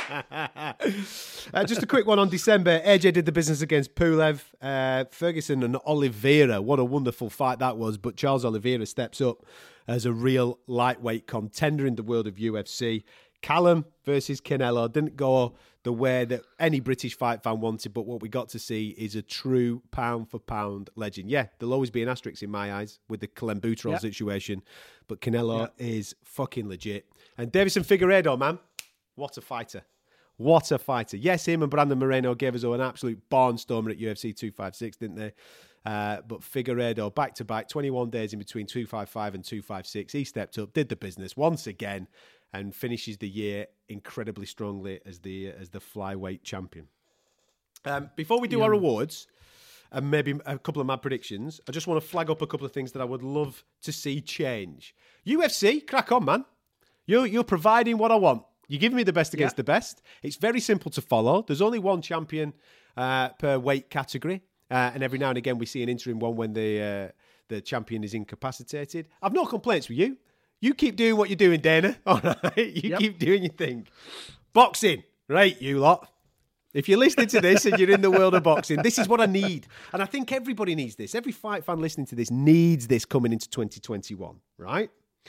Just a quick one on December. AJ did the business against Pulev. Ferguson and Oliveira. What a wonderful fight that was. But Charles Oliveira steps up as a real lightweight contender in the world of UFC. Callum versus Canelo didn't go the way that any British fight fan wanted, but what we got to see is a true pound-for-pound legend. Yeah, there'll always be an asterisk in my eyes with the clenbuterol situation, but Canelo is fucking legit. And Davison Figueiredo, man, what a fighter. What a fighter. Yes, him and Brandon Moreno gave us an absolute barnstormer at UFC 256, didn't they? But Figueiredo, back-to-back, 21 days in between 255 and 256. He stepped up, did the business once again, and finishes the year incredibly strongly as the flyweight champion. Before we do our awards, and maybe a couple of my predictions, I just want to flag up a couple of things that I would love to see change. UFC, crack on, man. You're providing what I want. You're giving me the best against the best. It's very simple to follow. There's only one champion per weight category, and every now and again we see an interim one when the champion is incapacitated. I've no complaints with you. You keep doing what you're doing, Dana. All right? You keep doing your thing. Boxing. Right, you lot. If you're listening to this and you're in the world of boxing, this is what I need. And I think everybody needs this. Every fight fan listening to this needs this coming into 2021, right?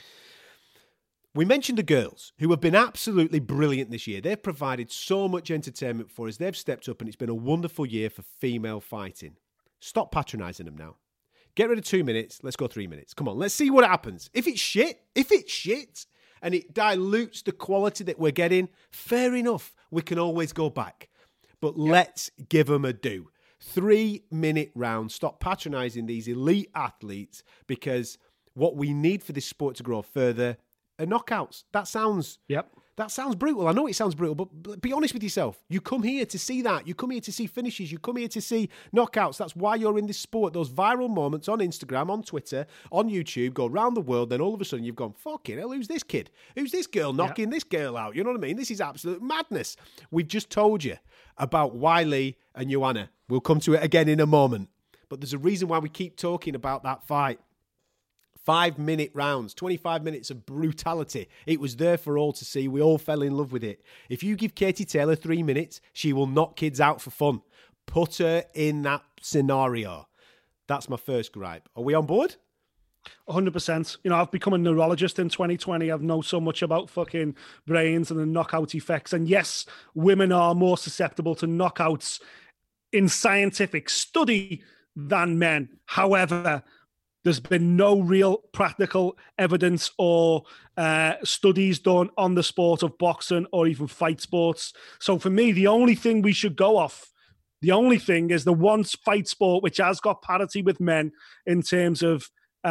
We mentioned the girls who have been absolutely brilliant this year. They've provided so much entertainment for us. They've stepped up and it's been a wonderful year for female fighting. Stop patronising them now. Get rid of 2 minutes. Let's go 3 minutes. Come on, let's see what happens. If it's shit, and it dilutes the quality that we're getting, fair enough. We can always go back. But let's give them a do. 3 minute rounds. Stop patronising these elite athletes, because what we need for this sport to grow further are knockouts. That sounds brutal. I know it sounds brutal, but be honest with yourself. You come here to see that. You come here to see finishes. You come here to see knockouts. That's why you're in this sport. Those viral moments on Instagram, on Twitter, on YouTube, go around the world. Then all of a sudden you've gone, fucking hell, who's this kid? Who's this girl knocking this girl out? You know what I mean? This is absolute madness. We've just told you about Wiley and Joanna. We'll come to it again in a moment. But there's a reason why we keep talking about that fight. 5 minute rounds, 25 minutes of brutality. It was there for all to see. We all fell in love with it. If you give Katie Taylor 3 minutes, she will knock kids out for fun. Put her in that scenario. That's my first gripe. Are we on board? 100%. You know, I've become a neurologist in 2020. I've known so much about fucking brains and the knockout effects. And yes, women are more susceptible to knockouts in scientific study than men. However, there's been no real practical evidence or studies done on the sport of boxing or even fight sports. So for me, the only thing we should go off, the only thing is the one fight sport which has got parity with men in terms of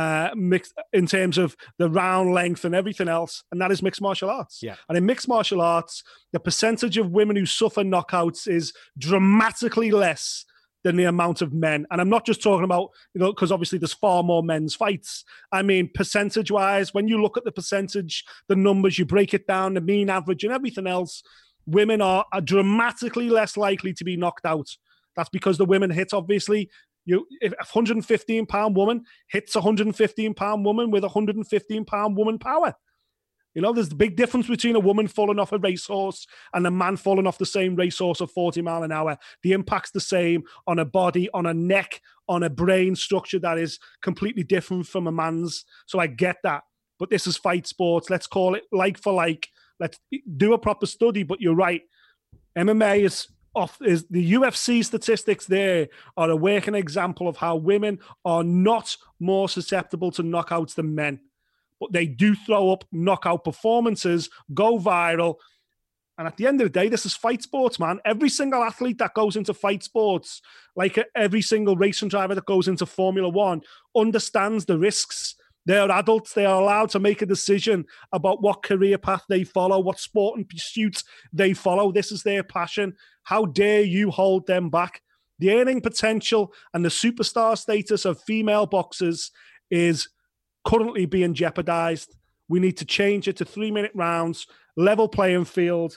in terms of the round length and everything else, and that is mixed martial arts. Yeah. And in mixed martial arts, the percentage of women who suffer knockouts is dramatically less than the amount of men. And I'm not just talking about, you know, because obviously there's far more men's fights. I mean, percentage-wise, when you look at the percentage, the numbers, you break it down, the mean average and everything else, women are dramatically less likely to be knocked out. That's because the women hit, obviously, if a 115-pound woman hits a 115-pound woman with a 115-pound woman power. You know, there's the big difference between a woman falling off a racehorse and a man falling off the same racehorse at 40 miles an hour. The impact's the same on a body, on a neck, on a brain structure that is completely different from a man's. So I get that. But this is fight sports. Let's call it like for like. Let's do a proper study. But you're right. MMA is the UFC statistics there are a working example of how women are not more susceptible to knockouts than men. But they do throw up knockout performances, go viral. And at the end of the day, this is fight sports, man. Every single athlete that goes into fight sports, like every single racing driver that goes into Formula One, understands the risks. They're adults. They are allowed to make a decision about what career path they follow, what sport and pursuits they follow. This is their passion. How dare you hold them back? The earning potential and the superstar status of female boxers is currently being jeopardized. We need to change it to 3 minute rounds, level playing field,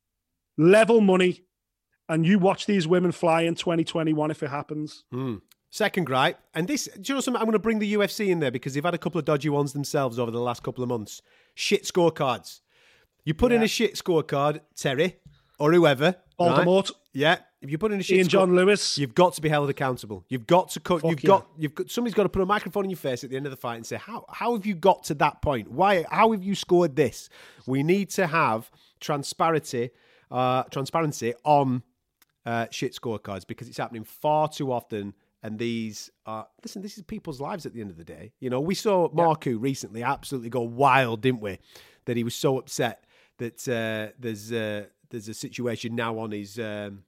level money, and you watch these women fly in 2021 if it happens. Second gripe, and this, do you know something? I'm going to bring the UFC in there because they've had a couple of dodgy ones themselves over the last couple of months. Shit scorecards. You put in a shit scorecard, Terry, or whoever. Voldemort. Right? Yeah. If you put in a shit Ian John Lewis. you've got to be held accountable. You've got to cut. Somebody's got to put a microphone in your face at the end of the fight and say, how have you got to that point? Why? How have you scored this? We need to have transparency on shit scorecards because it's happening far too often. And these are, listen, this is people's lives at the end of the day. You know, we saw Marku recently absolutely go wild, didn't we? That he was so upset that there's a situation now on his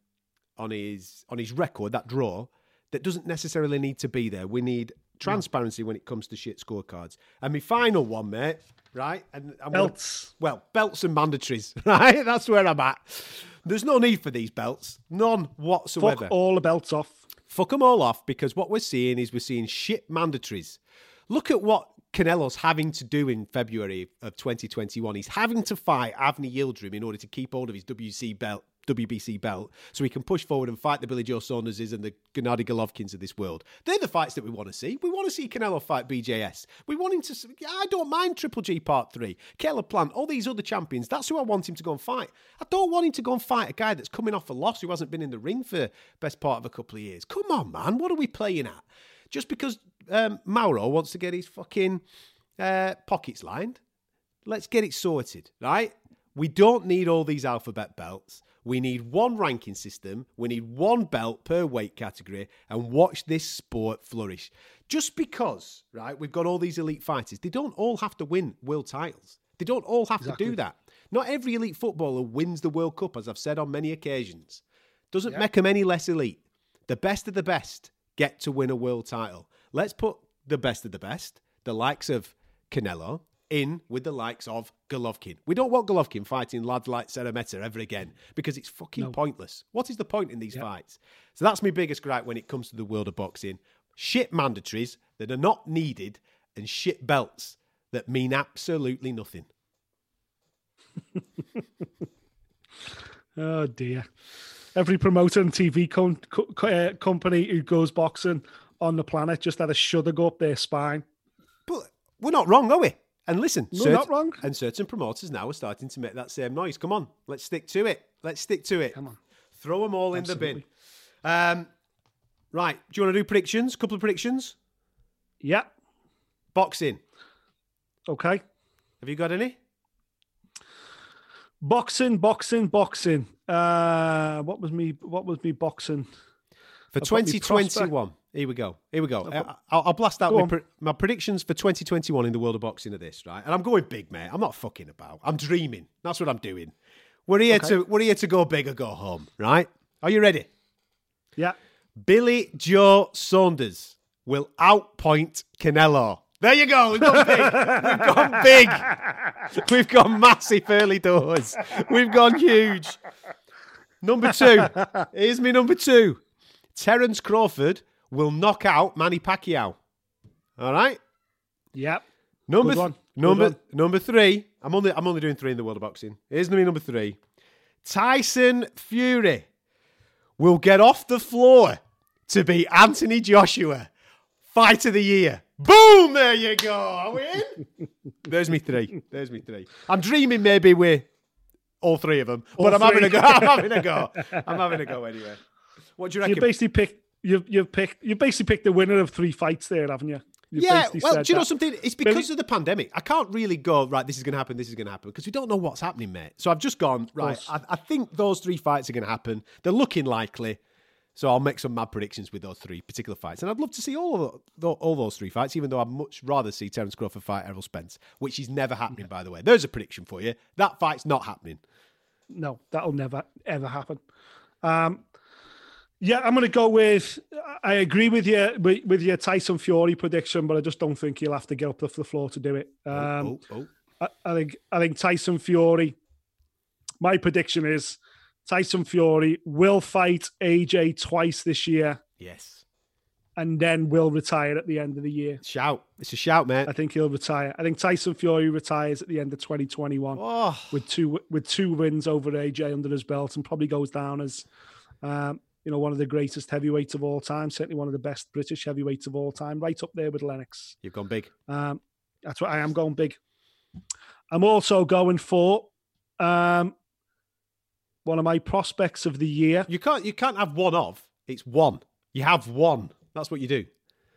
record, that draw, that doesn't necessarily need to be there. We need transparency when it comes to shit scorecards. And my final one, mate, right? And Belts. Belts and mandatories, right? That's where I'm at. There's no need for these belts. None whatsoever. Fuck all the belts off. Fuck them all off, because what we're seeing shit mandatories. Look at what Canelo's having to do in February of 2021. He's having to fight Avni Yildirim in order to keep hold of his WBC belt so he can push forward and fight the Billy Joe Saunderses and the Gennady Golovkins of this world. They're the fights that we want to see. We want to see Canelo fight BJS. We want him to... I don't mind Triple G Part 3, Caleb Plant, all these other champions. That's who I want him to go and fight. I don't want him to go and fight a guy that's coming off a loss who hasn't been in the ring for best part of a couple of years. Come on, man. What are we playing at? Just because Mauro wants to get his fucking pockets lined, let's get it sorted, right? We don't need all these alphabet belts. We need one ranking system. We need one belt per weight category, and watch this sport flourish. Just because, right, we've got all these elite fighters, they don't all have to win world titles. They don't all have to do that. Not every elite footballer wins the World Cup, as I've said on many occasions. Doesn't make them any less elite. The best of the best get to win a world title. Let's put the best of the best, the likes of Canelo, in with the likes of Golovkin. We don't want Golovkin fighting lads like Seremeta ever again because it's fucking pointless. What is the point in these fights? So that's my biggest gripe when it comes to the world of boxing. Shit mandatories that are not needed and shit belts that mean absolutely nothing. Oh dear. Every promoter and TV company who goes boxing on the planet just had a shudder go up their spine. But we're not wrong, are we? And listen, we're not wrong. And certain promoters now are starting to make that same noise. Come on, let's stick to it. Come on. Throw them all in the bin. Right, do you want to do predictions? A couple of predictions? Yeah. Boxing. Okay. Have you got any? Boxing. What was me boxing? For 2021. Here we go. I'll blast out my predictions for 2021 in the world of boxing of this, right? And I'm going big, mate. I'm not fucking about. I'm dreaming. That's what I'm doing. We're here to go big or go home, right? Are you ready? Yeah. Billy Joe Saunders will outpoint Canelo. There you go. We've gone big. We've gone big. We've gone massive early doors. We've gone huge. Number 2. Here's me number 2. Terence Crawford will knock out Manny Pacquiao. All right? Yep. Number 3. I'm only doing 3 in the world of boxing. Here's me number 3. Tyson Fury will get off the floor to beat Anthony Joshua. Fight of the year. Boom! There you go. Are we in? There's me 3. I'm dreaming maybe with all 3 of them, but I'm having a go. I'm having a go anyway. What do you reckon? You've basically picked the winner of 3 fights there, haven't you? Do you know something? It's because of the pandemic. I can't really go, right, this is going to happen, because we don't know what's happening, mate. So I've just gone, right, I think those 3 fights are going to happen. They're looking likely. So I'll make some mad predictions with those 3 particular fights. And I'd love to see all those 3 fights, even though I'd much rather see Terence Crawford fight Errol Spence, which is never happening, by the way. There's a prediction for you. That fight's not happening. No, that'll never, ever happen. Yeah, I'm going to go with... I agree with your Tyson Fury prediction, but I just don't think he'll have to get up off the floor to do it. I think Tyson Fury... My prediction is Tyson Fury will fight AJ twice this year. Yes. And then will retire at the end of the year. Shout. It's a shout, man. I think he'll retire. I think Tyson Fury retires at the end of 2021 with two wins over AJ under his belt and probably goes down as... one of the greatest heavyweights of all time, certainly one of the best British heavyweights of all time, right up there with Lennox. You've gone big. That's what I am going big. I'm also going for one of my prospects of the year. You can't have one of. It's one. You have one. That's what you do.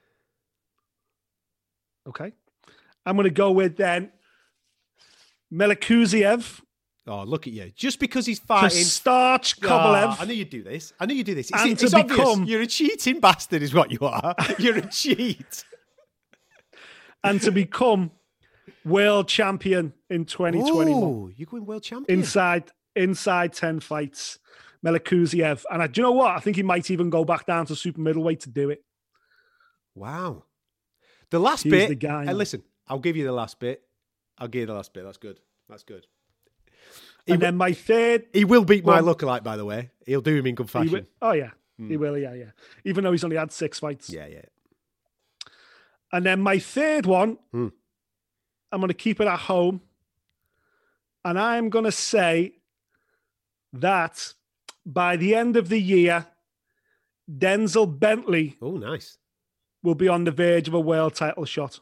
Okay. I'm going to go with then Melikuziev. Oh, look at you. Just because he's fighting... To starch Kovalev. I knew you'd do this. It's And to obvious. become... You're a cheating bastard is what you are. You're a cheat. And to become world champion in 2021. Oh, you're going world champion? Inside 10 fights. Melikuziev. And do you know what? I think he might even go back down to super middleweight to do it. Wow. The last He's bit... the guy, Hey, listen, I'll give you the last bit. That's good. Then my third... He will beat my lookalike, by the way. He'll do him in good fashion. He will, yeah. Even though he's only had 6 fights. Yeah. And then my third one, I'm going to keep it at home. And I'm going to say that by the end of the year, Denzel Bentley will be on the verge of a world title shot.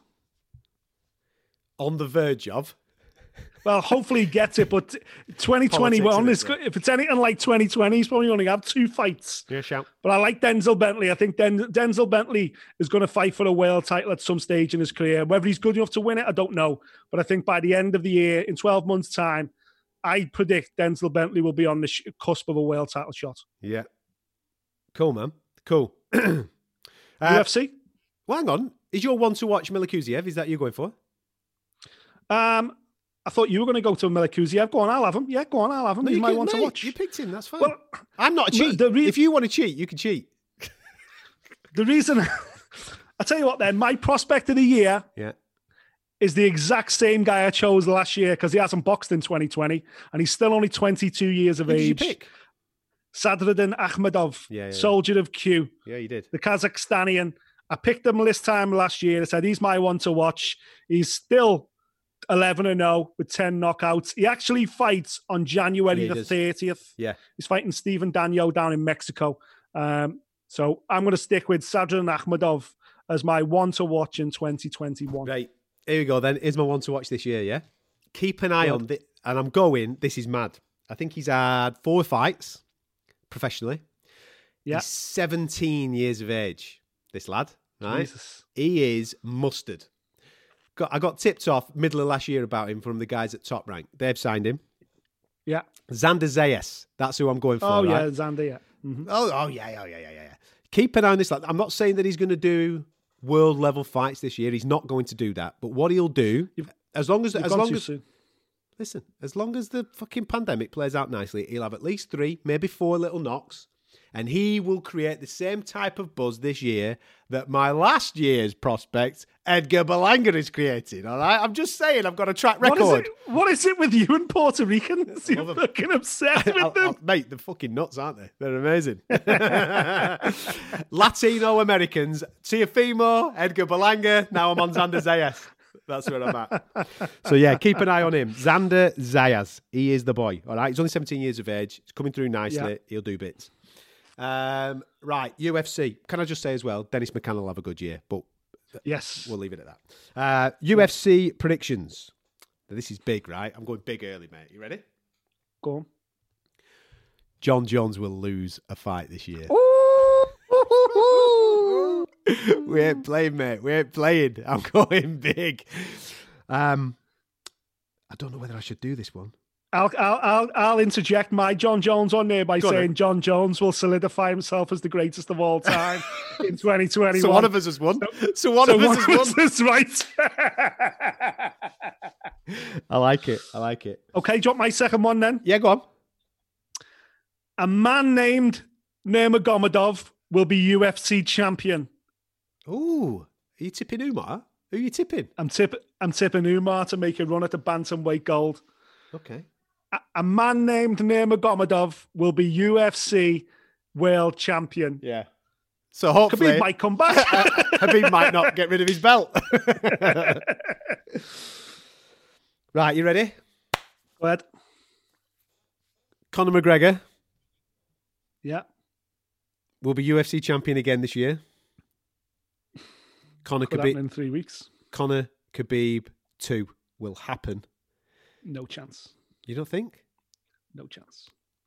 On the verge of? Well, hopefully he gets it, but 2021, if it's anything like 2020, he's probably only have 2 fights. Yeah, shout. But I like Denzel Bentley. I think Denzel Bentley is going to fight for a world title at some stage in his career. Whether he's good enough to win it, I don't know. But I think by the end of the year, in 12 months' time, I predict Denzel Bentley will be on the cusp of a world title shot. Yeah. Cool, man. Cool. UFC? Well, hang on. Is your one to watch Melikuziev? Is that you going for? I thought you were going to go to Melikuziev. Go on, I'll have him. Yeah, go on, I'll have him. He's my one to watch. You picked him, that's fine. Well, I'm not a cheat. If you want to cheat, you can cheat. The reason... I'll tell you what then, my prospect of the year is the exact same guy I chose last year because he hasn't boxed in 2020 and he's still only 22 years of age. Who did you pick? Sadruddin Akhmedov, Soldier of Q. Yeah, you did. The Kazakhstanian. I picked him this time last year. I said, he's my one to watch. He's still 11-0 with 10 knockouts. He actually fights on January the 30th. Yeah. He's fighting Stephen Daniel down in Mexico. So I'm going to stick with Sadruddin Akhmedov as my one to watch in 2021. Right. Here we go then. Here's my one to watch this year, yeah? Keep an eye on this. And I'm going, this is mad. I think he's had 4 fights professionally. Yeah. He's 17 years of age, this lad, right? Jesus. He is mustard. I got tipped off middle of last year about him from the guys at Top Rank. They've signed him. Yeah. Xander Zayas. That's who I'm going for, right? Yeah, Xander, yeah. Mm-hmm. Oh, yeah. Keep an eye on this lad. I'm not saying that he's going to do world level fights this year. He's not going to do that. But what he'll do, as long as the fucking pandemic plays out nicely, he'll have at least 3, maybe 4 little knocks, and he will create the same type of buzz this year that my last year's prospect, Edgar Berlanga, is creating. All right, I'm just saying, I've got a track record. What is it with you and Puerto Ricans? You're fucking obsessed with them. Mate, they're fucking nuts, aren't they? They're amazing. Latino Americans, Teofimo, Edgar Berlanga, now I'm on Xander Zayas. That's where I'm at. So, yeah, keep an eye on him. Xander Zayas. He is the boy. All right. He's only 17 years of age. He's coming through nicely. Yeah. He'll do bits. Right. UFC. Can I just say as well, Dennis McCann will have a good year, but yes, we'll leave it at that. UFC predictions. Now, this is big, right? I'm going big early, mate. You ready? Go on. John Jones will lose a fight this year. We ain't playing, mate. We ain't playing. I'm going big. I don't know whether I should do this one. I'll interject my John Jones on there by saying John Jones will solidify himself as the greatest of all time in 2021. So one of us has won. So one of us has won. That's right. I like it. Okay, do you want my second one then? Yeah, go on. A man named Nurmagomedov will be UFC champion. Ooh, are you tipping Umar? Who are you tipping? I'm tipping Umar to make a run at the bantamweight gold. Okay. A man named Nurmagomedov will be UFC world champion. Yeah. So hopefully... Khabib might come back. Khabib might not get rid of his belt. Right, you ready? Go ahead. Conor McGregor. Yeah. will be UFC champion again this year. Conor Could happen Khabib. in 3 weeks. Conor Khabib 2 will happen. No chance. You don't think? No chance.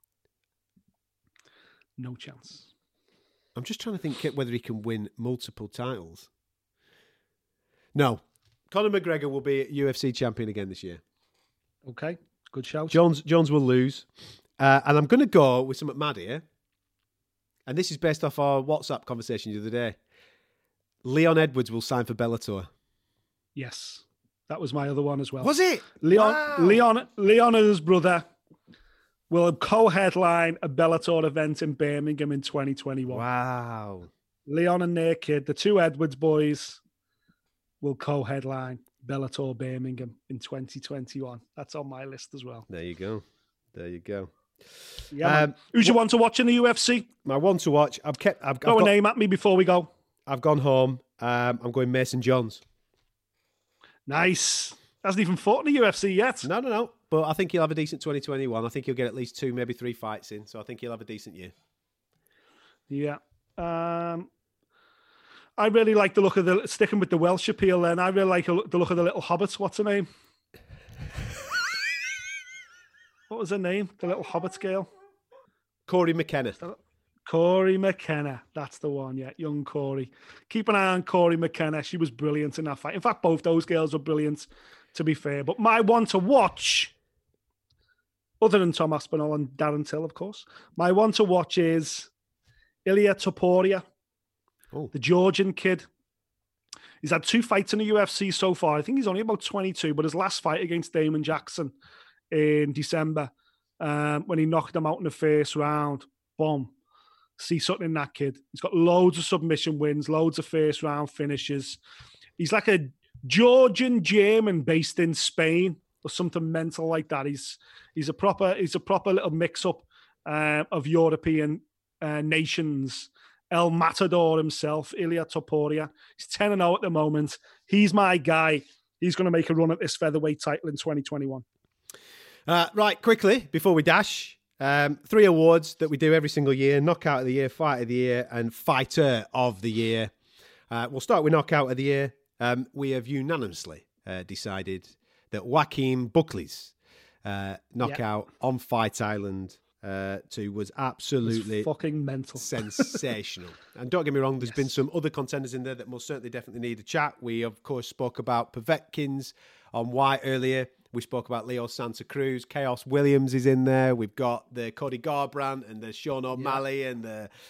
No chance. I'm just trying to think whether he can win multiple titles. No. Conor McGregor will be UFC champion again this year. Okay, good shout. Jones will lose. And I'm going to go with something mad here. And this is based off our WhatsApp conversation the other day. Leon Edwards will sign for Bellator. Yes, that was my other one as well. Was it? Leon Wow. and his brother will co-headline a Bellator event in Birmingham in 2021. Wow. Leon and their kid, the two Edwards boys, will co-headline Bellator Birmingham in 2021. That's on my list as well. There you go. Yeah. Man. Who's your one to watch in the UFC? My one to watch. Throw a name at me before we go. I've gone home. I'm going Mason Johns. Nice. Hasn't even fought in the UFC yet. No. But I think he'll have a decent 2021. I think he'll get at least 2, maybe 3 fights in. So I think he'll have a decent year. Yeah. I really like the look of sticking with the Welsh appeal then. I really like the look of the little hobbit. What's her name? What was her name? The little hobbit girl? Corey McKenna. Corey McKenna. That's the one, yeah. Young Corey. Keep an eye on Corey McKenna. She was brilliant in that fight. In fact, both those girls were brilliant, to be fair. But my one to watch, other than Tom Aspinall and Darren Till, of course, my one to watch is Ilia Topuria, the Georgian kid. He's had 2 fights in the UFC so far. I think he's only about 22, but his last fight against Damon Jackson in December, when he knocked him out in the first round, boom. See something in that kid. He's got loads of submission wins, loads of first round finishes. He's like a Georgian German based in Spain or something mental like that. He's a proper little mix up of European nations. El Matador himself, Ilia Topuria. He's 10-0 at the moment. He's my guy. He's going to make a run at this featherweight title in 2021. Right, quickly, before we dash, 3 awards that we do every single year: Knockout of the Year, Fight of the Year, and Fighter of the Year. We'll start with Knockout of the Year. We have unanimously decided that Joaquin Buckley's knockout on Fight Island 2 was absolutely fucking mental. Sensational. And don't get me wrong, there's been some other contenders in there that most certainly definitely need a chat. We, of course, spoke about Povetkins on White earlier. We spoke about Leo Santa Cruz. Chaos Williams is in there. We've got the Cody Garbrandt and the Sean O'Malley and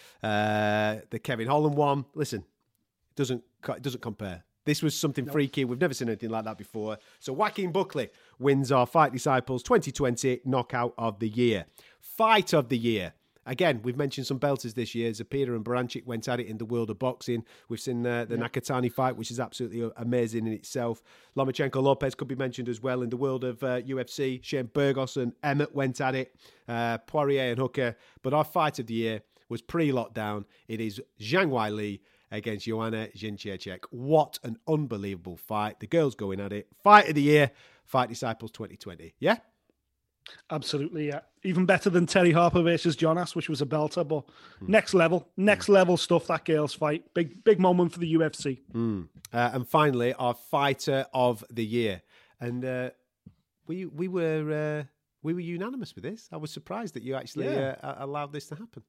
the Kevin Holland one. Listen, it doesn't compare. This was something freaky. We've never seen anything like that before. So Joaquin Buckley wins our Fight Disciples 2020 Knockout of the Year. Fight of the Year. Again, we've mentioned some belters this year. Zapata and Baranchik went at it in the world of boxing. We've seen the Nakatani fight, which is absolutely amazing in itself. Lomachenko Lopez could be mentioned as well in the world of UFC. Shane Burgos and Emmett went at it. Poirier and Hooker. But our Fight of the Year was pre-lockdown. It is Zhang Weili against Joanna Jędrzejczyk. What an unbelievable fight. The girls going at it. Fight of the Year, Fight Disciples 2020. Yeah? Absolutely, yeah. Even better than Terry Harper versus Jonas, which was a belter, but next level stuff, that girls fight. Big moment for the UFC. And finally, our Fighter of the Year. And we were unanimous with this. I was surprised that you actually allowed this to happen.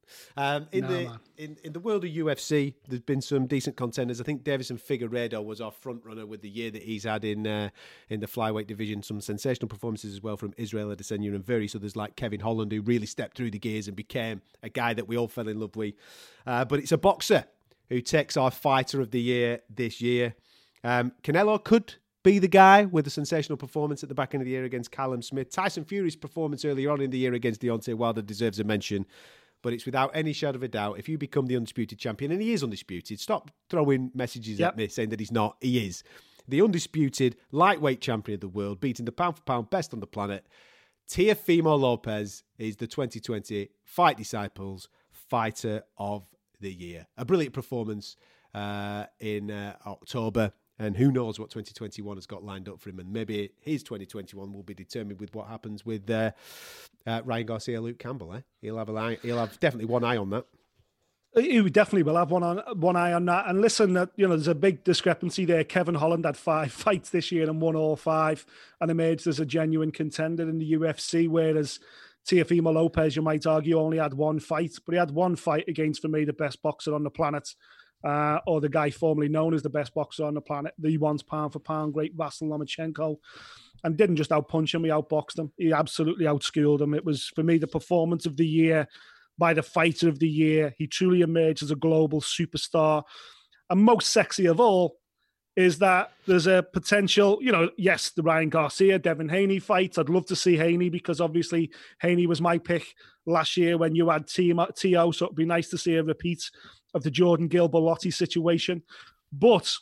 In the world of UFC, there's been some decent contenders. I think Davison Figueiredo was our front runner with the year that he's had in the flyweight division. Some sensational performances as well from Israel Adesanya and Veri. So there's like Kevin Holland, who really stepped through the gears and became a guy that we all fell in love with. But it's a boxer who takes our Fighter of the Year this year. Canelo could be the guy with a sensational performance at the back end of the year against Callum Smith. Tyson Fury's performance earlier on in the year against Deontay Wilder deserves a mention, but it's without any shadow of a doubt, if you become the undisputed champion, and he is undisputed, stop throwing messages at me saying that he's not. He is. The undisputed lightweight champion of the world, beating the pound-for-pound best on the planet. Teofimo Lopez is the 2020 Fight Disciples Fighter of the Year. A brilliant performance in October. And who knows what 2021 has got lined up for him. And maybe his 2021 will be determined with what happens with Ryan Garcia, Luke Campbell. He'll have definitely one eye on that. You definitely will have one eye on that. And listen, there's a big discrepancy there. Kevin Holland had 5 fights this year and won all 5 and emerged as a genuine contender in the UFC, whereas Teofimo Lopez, you might argue, only had 1 fight, but he had 1 fight against, for me, the best boxer on the planet, or the guy formerly known as the best boxer on the planet, the once pound-for-pound great Vasyl Lomachenko, and didn't just outpunch him, he outboxed him. He absolutely outschooled him. It was, for me, the performance of the year, by the fighter of the year. He truly emerged as a global superstar. And most sexy of all is that there's a potential, yes, the Ryan Garcia, Devin Haney fight. I'd love to see Haney because obviously Haney was my pick last year when you had T.O., so it'd be nice to see a repeat of the Jordan Gil-Bellotti situation. But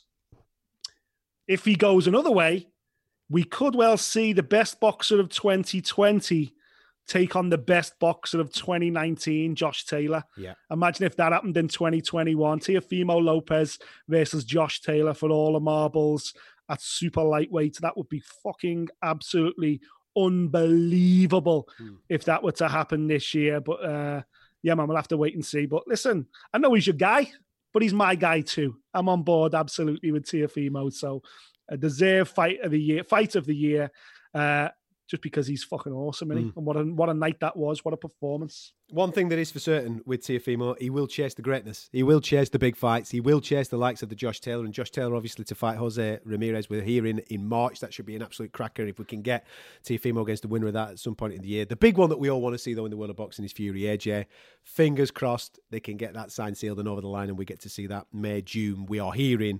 if he goes another way, we could well see the best boxer of 2020 take on the best boxer of 2019, Josh Taylor. Yeah. Imagine if that happened in 2021. Teofimo Lopez versus Josh Taylor for all the marbles at super lightweight. That would be fucking absolutely unbelievable if that were to happen this year. But yeah, man, we'll have to wait and see. But listen, I know he's your guy, but he's my guy too. I'm on board absolutely with Teofimo. So a deserved fight of the year. Just because he's fucking awesome, isn't he? And what a night that was. What a performance. One thing that is for certain with Teofimo, he will chase the greatness. He will chase the big fights. He will chase the likes of the Josh Taylor. And Josh Taylor, obviously, to fight Jose Ramirez. We're here in March. That should be an absolute cracker if we can get Teofimo against the winner of that at some point in the year. The big one that we all want to see, though, in the world of boxing is Fury AJ. Fingers crossed they can get that signed, sealed, and over the line, and we get to see that May, June. We are hearing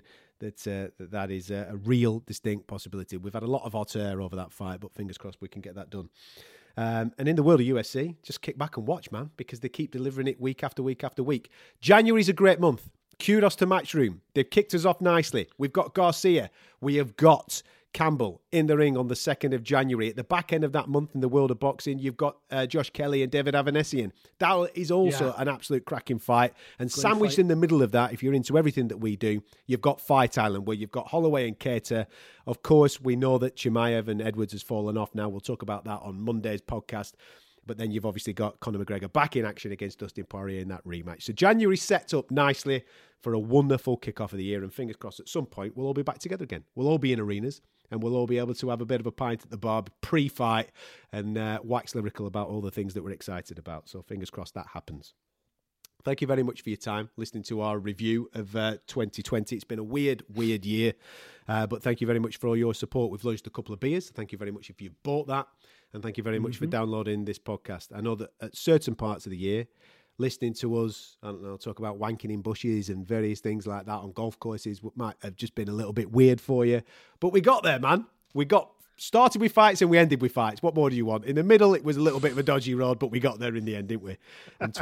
that is a real distinct possibility. We've had a lot of hot air over that fight, but fingers crossed we can get that done. And in the world of UFC, just kick back and watch, man, because they keep delivering it week after week after week. January's a great month. Kudos to Matchroom. They've kicked us off nicely. We've got Garcia. We have got Campbell in the ring on the 2nd of January. At the back end of that month in the world of boxing, you've got Josh Kelly and David Avanesian. That is also an absolute cracking fight. And great sandwiched fight in the middle of that, if you're into everything that we do, you've got Fight Island, where you've got Holloway and Keita. Of course, we know that Chimaev and Edwards has fallen off now. We'll talk about that on Monday's podcast. But then you've obviously got Conor McGregor back in action against Dustin Poirier in that rematch. So January sets up nicely for a wonderful kickoff of the year. And fingers crossed, at some point, we'll all be back together again. We'll all be in arenas and we'll all be able to have a bit of a pint at the bar pre-fight and wax lyrical about all the things that we're excited about. So fingers crossed that happens. Thank you very much for your time listening to our review of 2020. It's been a weird year, but thank you very much for all your support. We've launched a couple of beers. Thank you very much if you bought that. And thank you very much for downloading this podcast. I know that at certain parts of the year, listening to us, I don't know, talk about wanking in bushes and various things like that on golf courses might have just been a little bit weird for you. But we got there, man. We started with fights and we ended with fights. What more do you want? In the middle, it was a little bit of a dodgy road, but we got there in the end, didn't we? And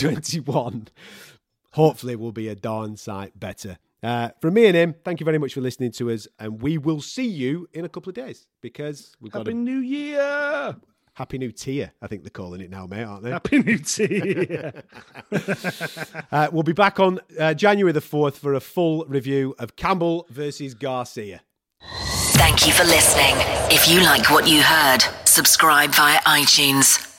2021, hopefully, will be a darn sight better. From me and him, thank you very much for listening to us, and we will see you in a couple of days because we've got Happy New Year! Happy New Tier, I think they're calling it now, mate, aren't they? Happy New Tier! We'll be back on January the 4th for a full review of Campbell versus Garcia. Thank you for listening. If you like what you heard, subscribe via iTunes.